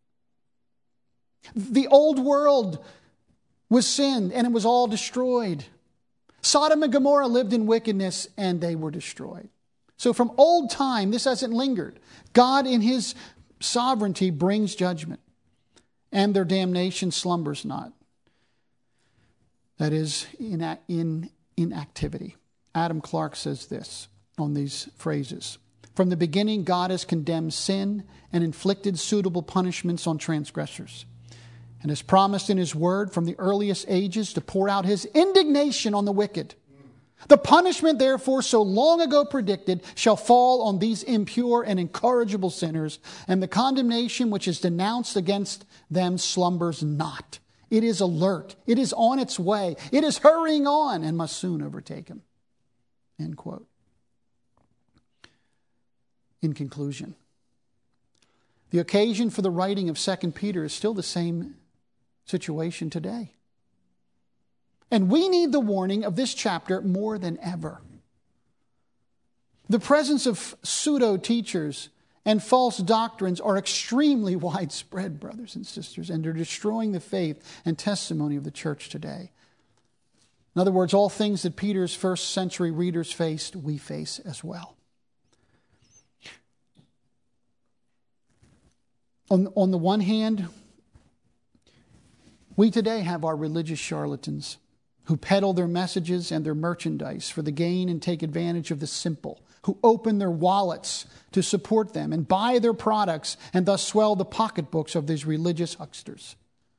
The old world was sinned, and it was all destroyed. Sodom and Gomorrah lived in wickedness, and they were destroyed. So from old time, this hasn't lingered. God in his sovereignty brings judgment, and their damnation slumbers not. That is, in, in inactivity. Adam Clarke says this on these phrases. From the beginning, God has condemned sin and inflicted suitable punishments on transgressors, and has promised in his word from the earliest ages to pour out his indignation on the wicked. The punishment, therefore, so long ago predicted, shall fall on these impure and incorrigible sinners, and the condemnation which is denounced against them slumbers not. It is alert. It is on its way. It is hurrying on and must soon overtake him. End quote. In conclusion, the occasion for the writing of Second Peter is still the same situation today. And we need the warning of this chapter more than ever. The presence of pseudo-teachers and false doctrines are extremely widespread, brothers and sisters, and they're destroying the faith and testimony of the church today. In other words, all things that Peter's first century readers faced, we face as well. On, on the one hand, we today have our religious charlatans who peddle their messages and their merchandise for the gain and take advantage of the simple, who open their wallets to support them and buy their products and thus swell the pocketbooks of these religious hucksters.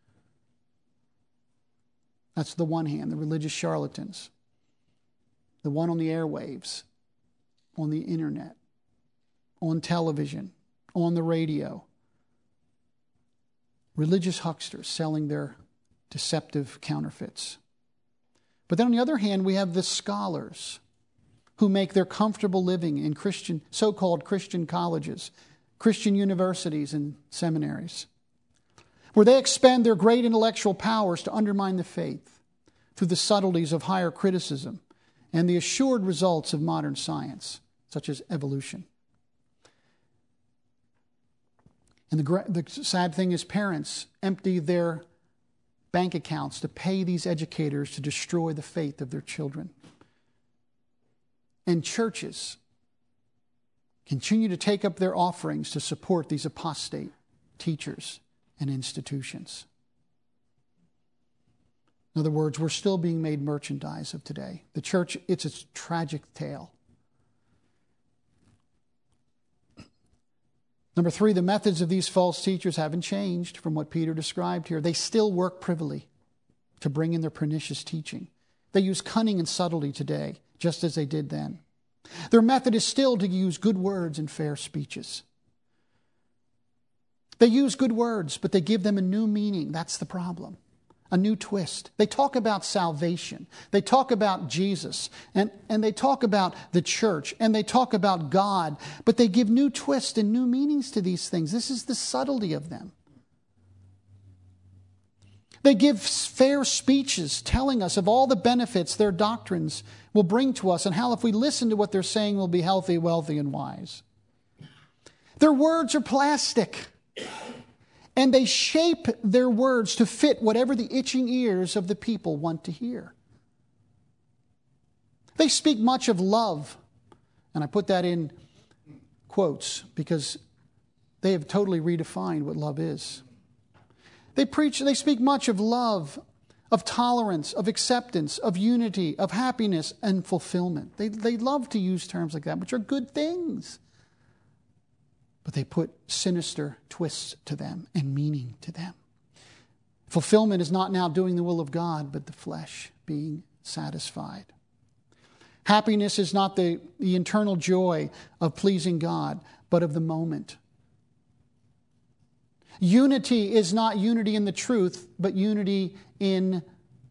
That's the one hand, the religious charlatans. The one on the airwaves, on the internet, on television, on the radio. Religious hucksters selling their deceptive counterfeits. But then on the other hand, we have the scholars who make their comfortable living in Christian, so-called Christian colleges, Christian universities and seminaries, where they expend their great intellectual powers to undermine the faith through the subtleties of higher criticism and the assured results of modern science, such as evolution. And the, the sad thing is parents empty their bank accounts to pay these educators to destroy the faith of their children. And churches continue to take up their offerings to support these apostate teachers and institutions. In other words, we're still being made merchandise of today. The church, it's a tragic tale. Number three, the methods of these false teachers haven't changed from what Peter described here. They still work privily to bring in their pernicious teaching. They use cunning and subtlety today, just as they did then. Their method is still to use good words and fair speeches. They use good words, but they give them a new meaning. That's the problem. A new twist. They talk about salvation. They talk about Jesus. And, and they talk about the church. And they talk about God. But they give new twists and new meanings to these things. This is the subtlety of them. They give fair speeches telling us of all the benefits their doctrines will bring to us and how if we listen to what they're saying we'll be healthy, wealthy, and wise. Their words are plastic. And they shape their words to fit whatever the itching ears of the people want to hear. They speak much of love. And I put that in quotes because they have totally redefined what love is. They preach, they speak much of love, of tolerance, of acceptance, of unity, of happiness and fulfillment. They, they love to use terms like that, which are good things. But they put sinister twists to them and meaning to them. Fulfillment is not now doing the will of God, but the flesh being satisfied. Happiness is not the, the internal joy of pleasing God, but of the moment. Unity is not unity in the truth, but unity in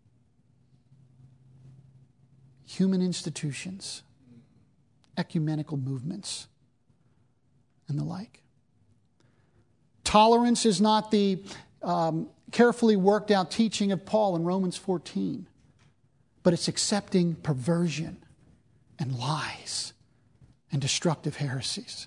human institutions, ecumenical movements, and the like. Tolerance is not the um, carefully worked out teaching of Paul in Romans fourteen, but it's accepting perversion and lies and destructive heresies.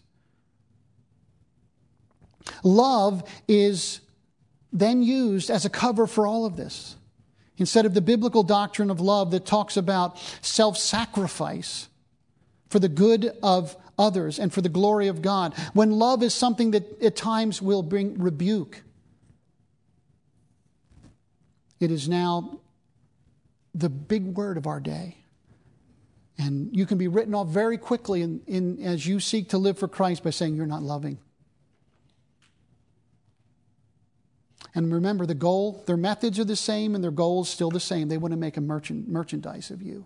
Love is then used as a cover for all of this. Instead of the biblical doctrine of love that talks about self-sacrifice for the good of others and for the glory of God, when love is something that at times will bring rebuke, it is now the big word of our day. And you can be written off very quickly in, in, as you seek to live for Christ by saying you're not loving. And remember, the goal, their methods are the same and their goal is still the same. They want to make a merchant, merchandise of you.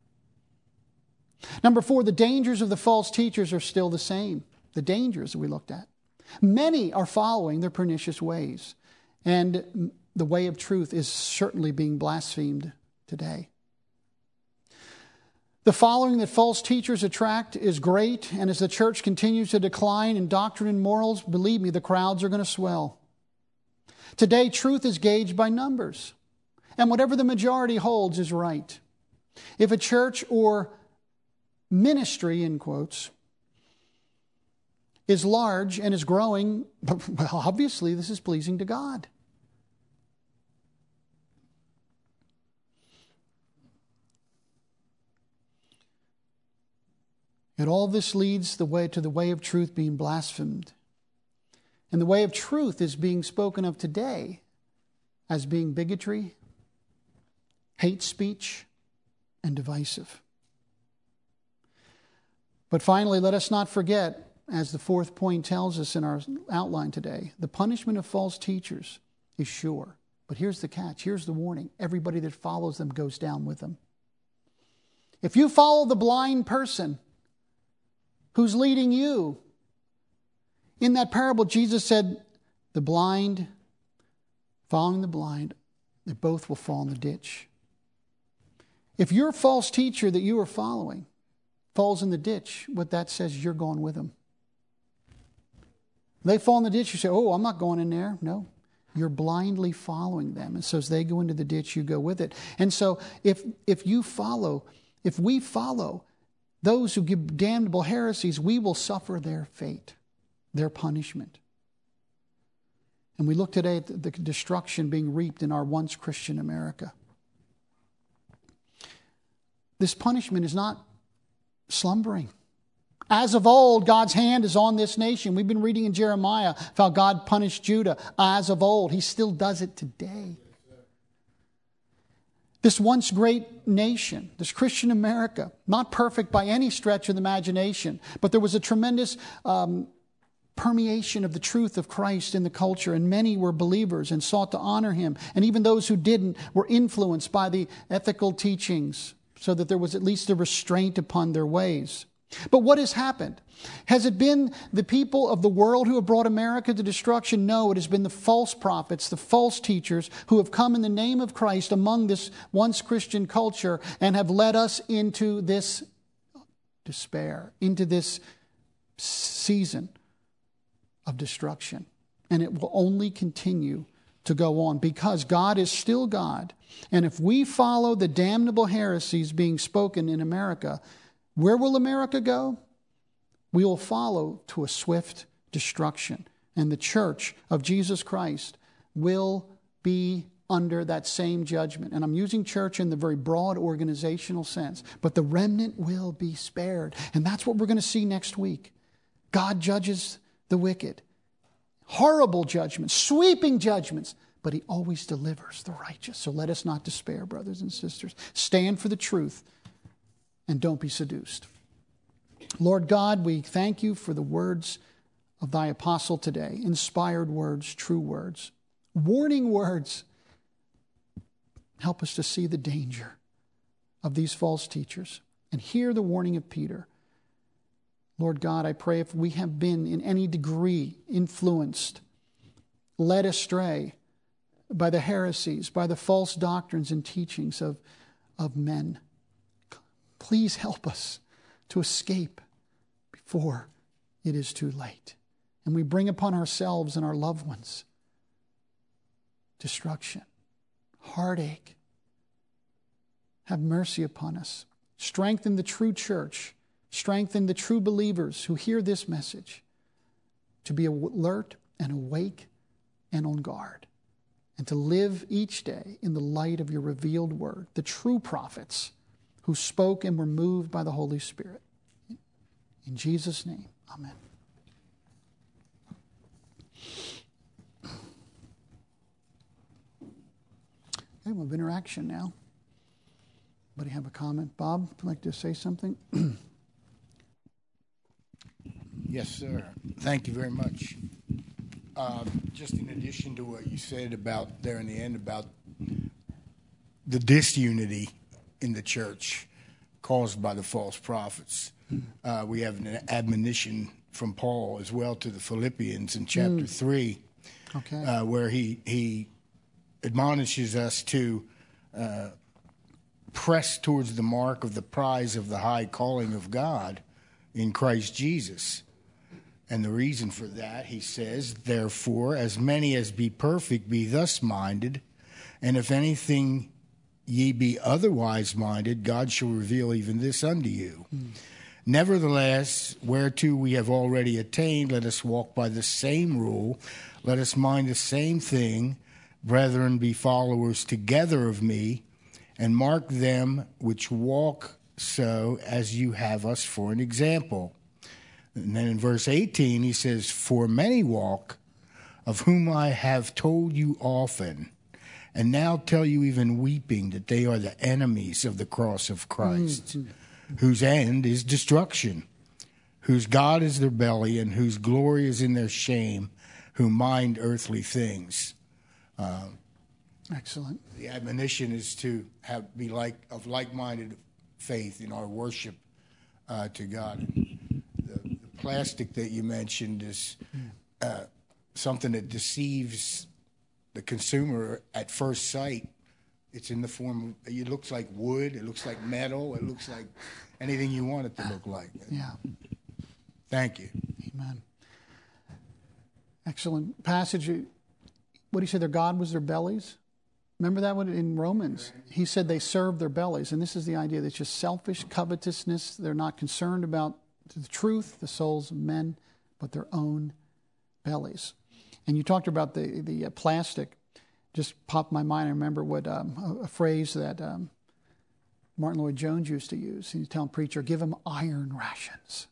Number four, the dangers of the false teachers are still the same. The dangers that we looked at. Many are following their pernicious ways. And the way of truth is certainly being blasphemed today. The following that false teachers attract is great. And as the church continues to decline in doctrine and morals, believe me, the crowds are going to swell. Today, truth is gauged by numbers. And whatever the majority holds is right. If a church or ministry, in quotes, is large and is growing, well, obviously this is pleasing to God. Yet all this leads the way to the way of truth being blasphemed. And the way of truth is being spoken of today as being bigotry, hate speech, and divisive. But finally, let us not forget, as the fourth point tells us in our outline today, the punishment of false teachers is sure. But here's the catch. Here's the warning. Everybody that follows them goes down with them. If you follow the blind person who's leading you, in that parable, Jesus said, the blind, following the blind, they both will fall in the ditch. If your false teacher that you are following falls in the ditch, what that says is you're going with them. They fall in the ditch, you say, oh, I'm not going in there. No, you're blindly following them. And so as they go into the ditch, you go with it. And so if if you follow, if we follow those who give damnable heresies, we will suffer their fate, their punishment. And we look today at the destruction being reaped in our once Christian America. This punishment is not slumbering. As of old, God's hand is on this nation. We've been reading in Jeremiah how God punished Judah. As of old, He still does it today. This once great nation, this Christian America, not perfect by any stretch of the imagination, but there was a tremendous um, permeation of the truth of Christ in the culture, and many were believers and sought to honor Him. And even those who didn't were influenced by the ethical teachings, so that there was at least a restraint upon their ways. But what has happened? Has it been the people of the world who have brought America to destruction? No, it has been the false prophets, the false teachers who have come in the name of Christ among this once Christian culture and have led us into this despair, into this season of destruction. And it will only continue to go on because God is still God. And if we follow the damnable heresies being spoken in America, where will America go? We will follow to a swift destruction. And the church of Jesus Christ will be under that same judgment. And I'm using church in the very broad organizational sense. But the remnant will be spared. And that's what we're going to see next week. God judges the wicked. Horrible judgments, sweeping judgments. But He always delivers the righteous. So let us not despair, brothers and sisters. Stand for the truth. And don't be seduced. Lord God, we thank You for the words of Thy apostle today. Inspired words, true words, warning words. Help us to see the danger of these false teachers and hear the warning of Peter. Lord God, I pray if we have been in any degree influenced, led astray by the heresies, by the false doctrines and teachings of, of men, please help us to escape before it is too late. And we bring upon ourselves and our loved ones destruction, heartache. Have mercy upon us. Strengthen the true church. Strengthen the true believers who hear this message to be alert and awake and on guard, and to live each day in the light of Your revealed word, the true prophets who spoke and were moved by the Holy Spirit. In Jesus' name, amen. Okay, we'll have interaction now. Anybody have a comment? Bob, would you like to say something? Yes, sir. Thank you very much. Uh, just in addition to what you said about there in the end about the disunity in the church caused by the false prophets, uh, we have an admonition from Paul as well to the Philippians in chapter mm. three, okay. uh, where he he admonishes us to uh, press towards the mark of the prize of the high calling of God in Christ Jesus. And the reason for that, he says, therefore, as many as be perfect, be thus minded, and if anything ye be otherwise minded, God shall reveal even this unto you. Mm. Nevertheless, whereto we have already attained, let us walk by the same rule, let us mind the same thing. Brethren, be followers together of me, and mark them which walk so as you have us for an example. And then in verse eighteen, he says, for many walk of whom I have told you often, and now tell you even weeping, that they are the enemies of the cross of Christ, mm-hmm. whose end is destruction, whose God is their belly, and whose glory is in their shame, who mind earthly things. Um, Excellent. The admonition is to have be like of like-minded faith in our worship uh, to God. The, the plastic that you mentioned is uh, something that deceives the consumer at first sight. It's in the form of, it looks like wood, it looks like metal, it looks like anything you want it to look like. Yeah. Thank you. Amen. Excellent passage. What do you say? Their God was their bellies? Remember that one in Romans? He said they serve their bellies. And this is the idea that it's just selfish covetousness. They're not concerned about the truth, the souls of men, but their own bellies. And you talked about the, the uh, plastic. Just popped in my mind. I remember what um, a, a phrase that um, Martin Lloyd-Jones used to use. He'd tell a preacher, give him iron rations.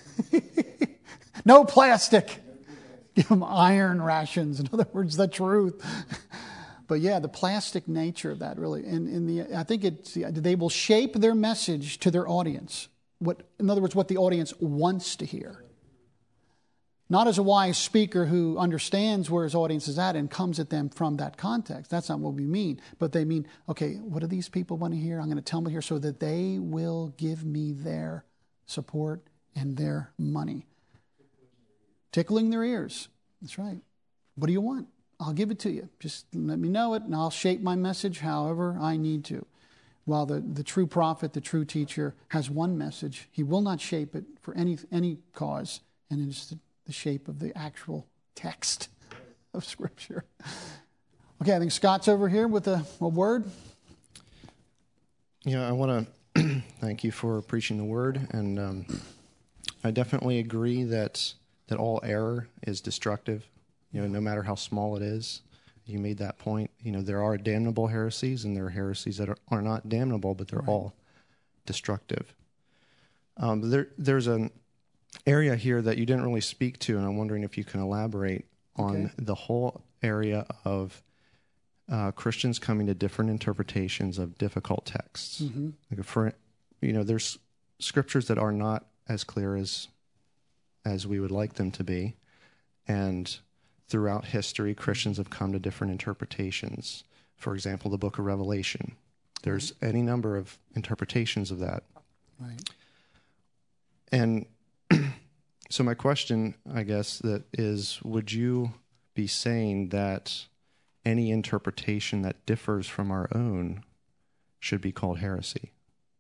No plastic. Give them iron rations. In other words, the truth. But yeah, the plastic nature of that really, and in the, I think it's they will shape their message to their audience. What, in other words, what the audience wants to hear. Not as a wise speaker who understands where his audience is at and comes at them from that context. That's not what we mean. But they mean, okay, what do these people want to hear? I'm going to tell them here so that they will give me their support and their money. Tickling their ears. That's right. What do you want? I'll give it to you. Just let me know it, and I'll shape my message however I need to. While the, the true prophet, the true teacher, has one message, he will not shape it for any any cause, and it is the, the shape of the actual text of Scripture. Okay, I think Scott's over here with a, a word. Yeah, I want to thank you for preaching the word, and um, I definitely agree that that all error is destructive. You know, no matter how small it is. You made that point. You know, there are damnable heresies, and there are heresies that are, are not damnable, but they're right. all destructive. Um, there, there's an area here that you didn't really speak to, and I'm wondering if you can elaborate on okay. the whole area of uh, Christians coming to different interpretations of difficult texts. Mm-hmm. Like for, you know, there's scriptures that are not as clear as as we would like them to be, and throughout history, Christians have come to different interpretations. For example, the book of Revelation. There's right. any number of interpretations of that. Right. And so my question, I guess, that is, would you be saying that any interpretation that differs from our own should be called heresy?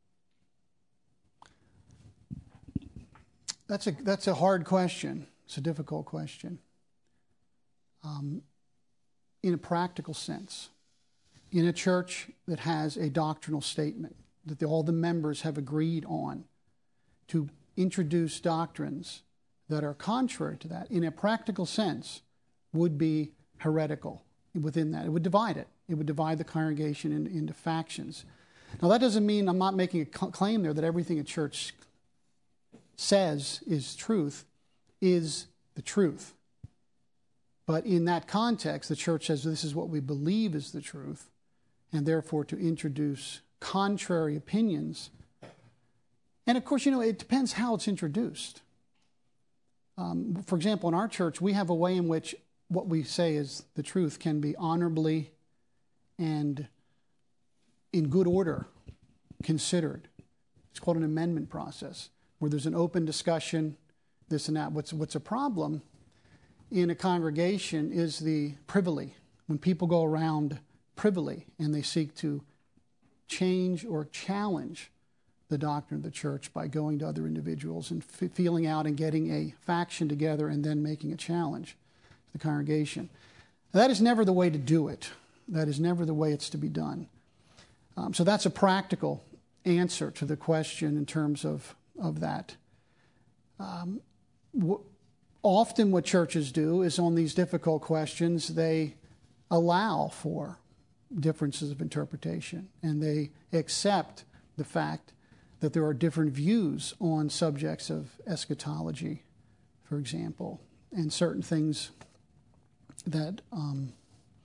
That's a that's a hard question. It's a difficult question. Um, in a practical sense, in a church that has a doctrinal statement that the, all the members have agreed on, to introduce doctrines that are contrary to that, in a practical sense, would be heretical within that. It would divide it. It would divide the congregation in, into factions. Now, that doesn't mean I'm not making a claim there that everything a church says is truth, is the truth. But in that context, the church says this is what we believe is the truth, and therefore to introduce contrary opinions. And of course, you know, it depends how it's introduced. Um, for example, in our church, we have a way in which what we say is the truth can be honorably and in good order considered. It's called an amendment process, where there's an open discussion, this and that. What's, what's a problem in a congregation is the privily. When people go around privily and they seek to change or challenge the doctrine of the church by going to other individuals and f- feeling out and getting a faction together and then making a challenge to the congregation. That is never the way to do it. That is never the way it's to be done. Um, so that's a practical answer to the question in terms of, of that. Um, w- often what churches do is on these difficult questions, they allow for differences of interpretation, and they accept the fact that there are different views on subjects of eschatology, for example, and certain things that um,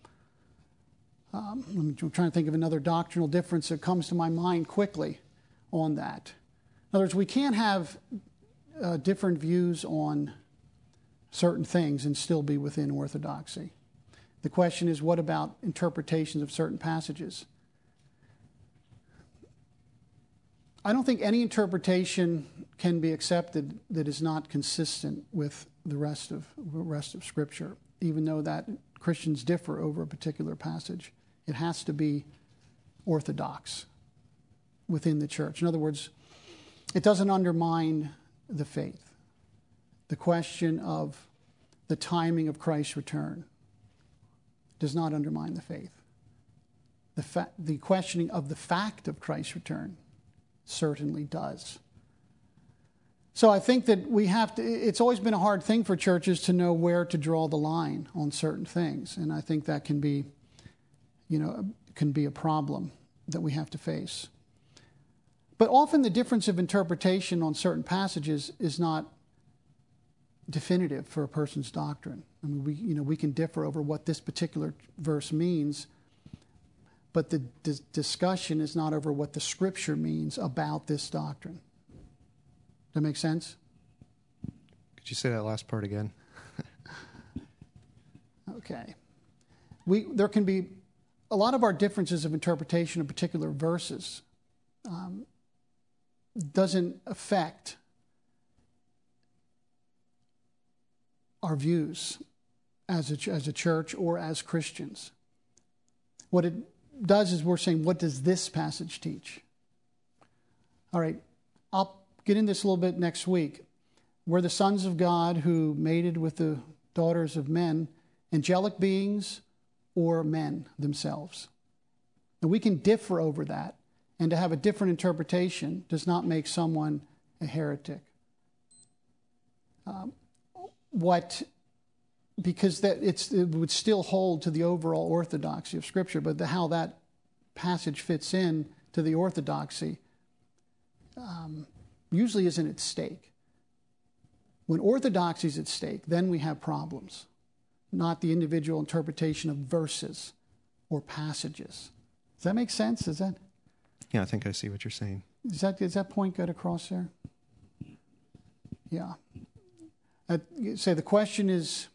um, I'm trying to think of another doctrinal difference that comes to my mind quickly on that. In other words, we can't have uh, different views on certain things and still be within orthodoxy. The question is, what about interpretations of certain passages? I don't think any interpretation can be accepted that is not consistent with the rest of the rest of Scripture, even though that Christians differ over a particular passage. It has to be orthodox within the church. In other words, it doesn't undermine the faith. The question of the timing of Christ's return does not undermine the faith. The, fa- the questioning of the fact of Christ's return certainly does. So I think that we have to, it's always been a hard thing for churches to know where to draw the line on certain things. And I think that can be, you know, can be a problem that we have to face. But often the difference of interpretation on certain passages is not definitive for a person's doctrine. I mean, we, you know, we can differ over what this particular verse means, but the d- discussion is not over what the Scripture means about this doctrine. Does that make sense? Could you say that last part again? Okay. We there can be a lot of our differences of interpretation of particular verses um, doesn't affect our views as a, as a church or as Christians. What it does is we're saying, what does this passage teach? All right, I'll get into this a little bit next week. We're the sons of God who mated with the daughters of men, angelic beings or men themselves. And we can differ over that, and to have a different interpretation does not make someone a heretic. Um, what, because that it's, it would still hold to the overall orthodoxy of Scripture, but the, how that passage fits in to the orthodoxy um, usually isn't at stake. When orthodoxy is at stake, then we have problems, not the individual interpretation of verses or passages. Does that make sense? Is that? Yeah, I think I see what you're saying. Does that, does that point get across there? Yeah. Uh, say the question is,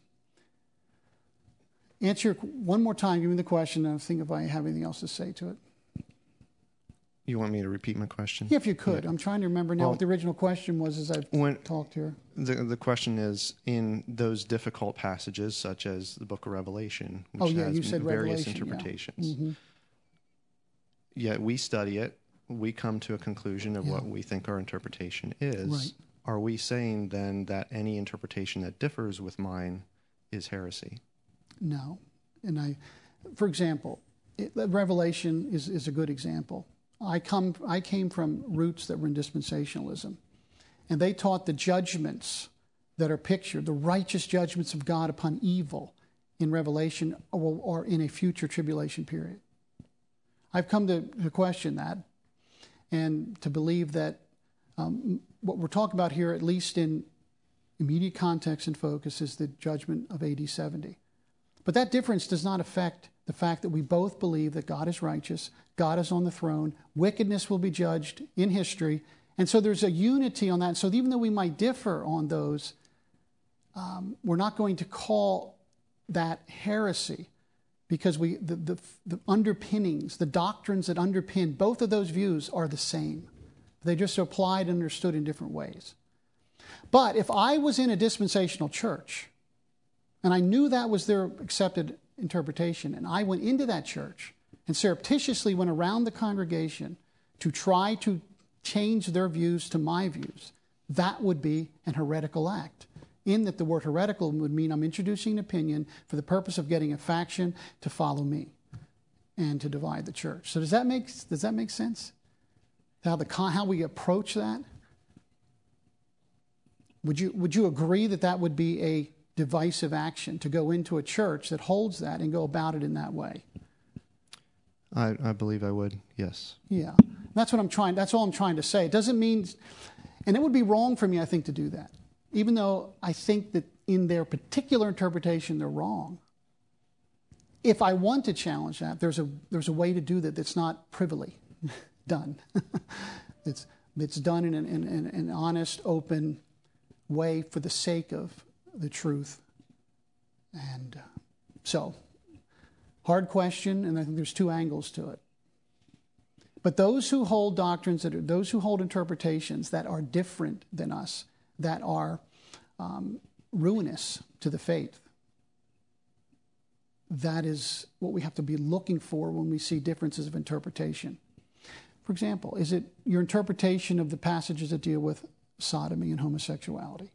answer one more time, give me the question, and I'll think if I have anything else to say to it. You want me to repeat my question? Yeah, if you could. Yeah. I'm trying to remember now well, what the original question was as I've when, talked here. The, the question is, in those difficult passages, such as the book of Revelation, which oh, yeah, has you said various Revelation, interpretations, yeah. Mm-hmm. Yet we study it, we come to a conclusion of yeah. what we think our interpretation is. Right. Are we saying then that any interpretation that differs with mine is heresy? No. And I, for example, it, Revelation is, is a good example. I come I came from roots that were in dispensationalism, and they taught the judgments that are pictured, the righteous judgments of God upon evil in Revelation or, or in a future tribulation period. I've come to, to question that and to believe that um, what we're talking about here, at least in immediate context and focus, is the judgment of A D seventy. But that difference does not affect the fact that we both believe that God is righteous, God is on the throne, wickedness will be judged in history, and so there's a unity on that. So even though we might differ on those, um, we're not going to call that heresy, because we the, the, the underpinnings, the doctrines that underpin both of those views are the same. They just applied and understood in different ways. But if I was in a dispensational church, and I knew that was their accepted interpretation, and I went into that church and surreptitiously went around the congregation to try to change their views to my views, that would be an heretical act. In that the word heretical would mean I'm introducing an opinion for the purpose of getting a faction to follow me and to divide the church. So does that make does that make sense? How the how we approach that? Would you would you agree that that would be a divisive action to go into a church that holds that and go about it in that way? I, I believe I would, yes. Yeah. That's what I'm trying that's all I'm trying to say. It doesn't mean, and it would be wrong for me, I think, to do that. Even though I think that in their particular interpretation they're wrong, if I want to challenge that, there's a there's a way to do that that's not privily done. it's it's done in an, in, in an honest, open way for the sake of the truth. And uh, so, hard question, and I think there's two angles to it. But those who hold doctrines, that are, those who hold interpretations that are different than us, that are um, ruinous to the faith, that is what we have to be looking for when we see differences of interpretation. For example, is it your interpretation of the passages that deal with sodomy and homosexuality?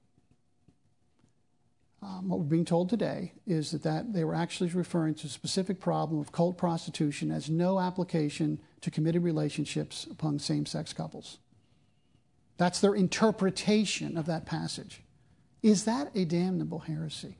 Um, what we're being told today is that, that they were actually referring to a specific problem of cult prostitution as no application to committed relationships among same-sex couples. That's their interpretation of that passage. Is that a damnable heresy?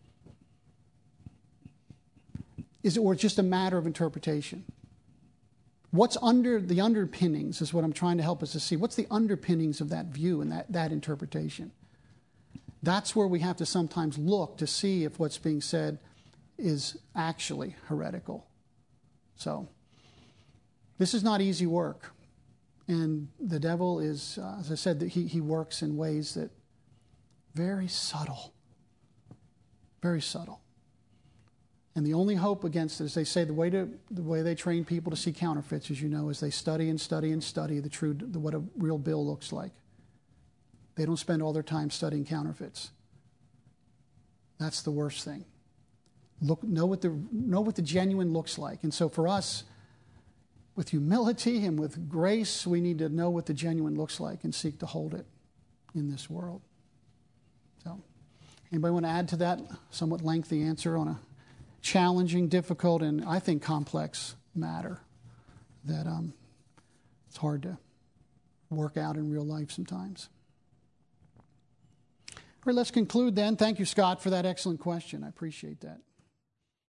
Is it, or just a matter of interpretation? What's under the underpinnings is what I'm trying to help us to see. What's the underpinnings of that view and that, that interpretation? That's where we have to sometimes look to see if what's being said is actually heretical. So, this is not easy work. And the devil is, uh, as I said, that he, he works in ways that very subtle. Very subtle. And the only hope against it is they say the way to the way they train people to see counterfeits, as you know, is they study and study and study the true the, what a real bill looks like. They don't spend all their time studying counterfeits. That's the worst thing. Look, know what the know what the genuine looks like. And so for us, with humility and with grace, we need to know what the genuine looks like and seek to hold it in this world. So, anybody want to add to that somewhat lengthy answer on a challenging, difficult, and I think complex matter that um, it's hard to work out in real life sometimes? All right, let's conclude then. Thank you, Scott, for that excellent question. I appreciate that.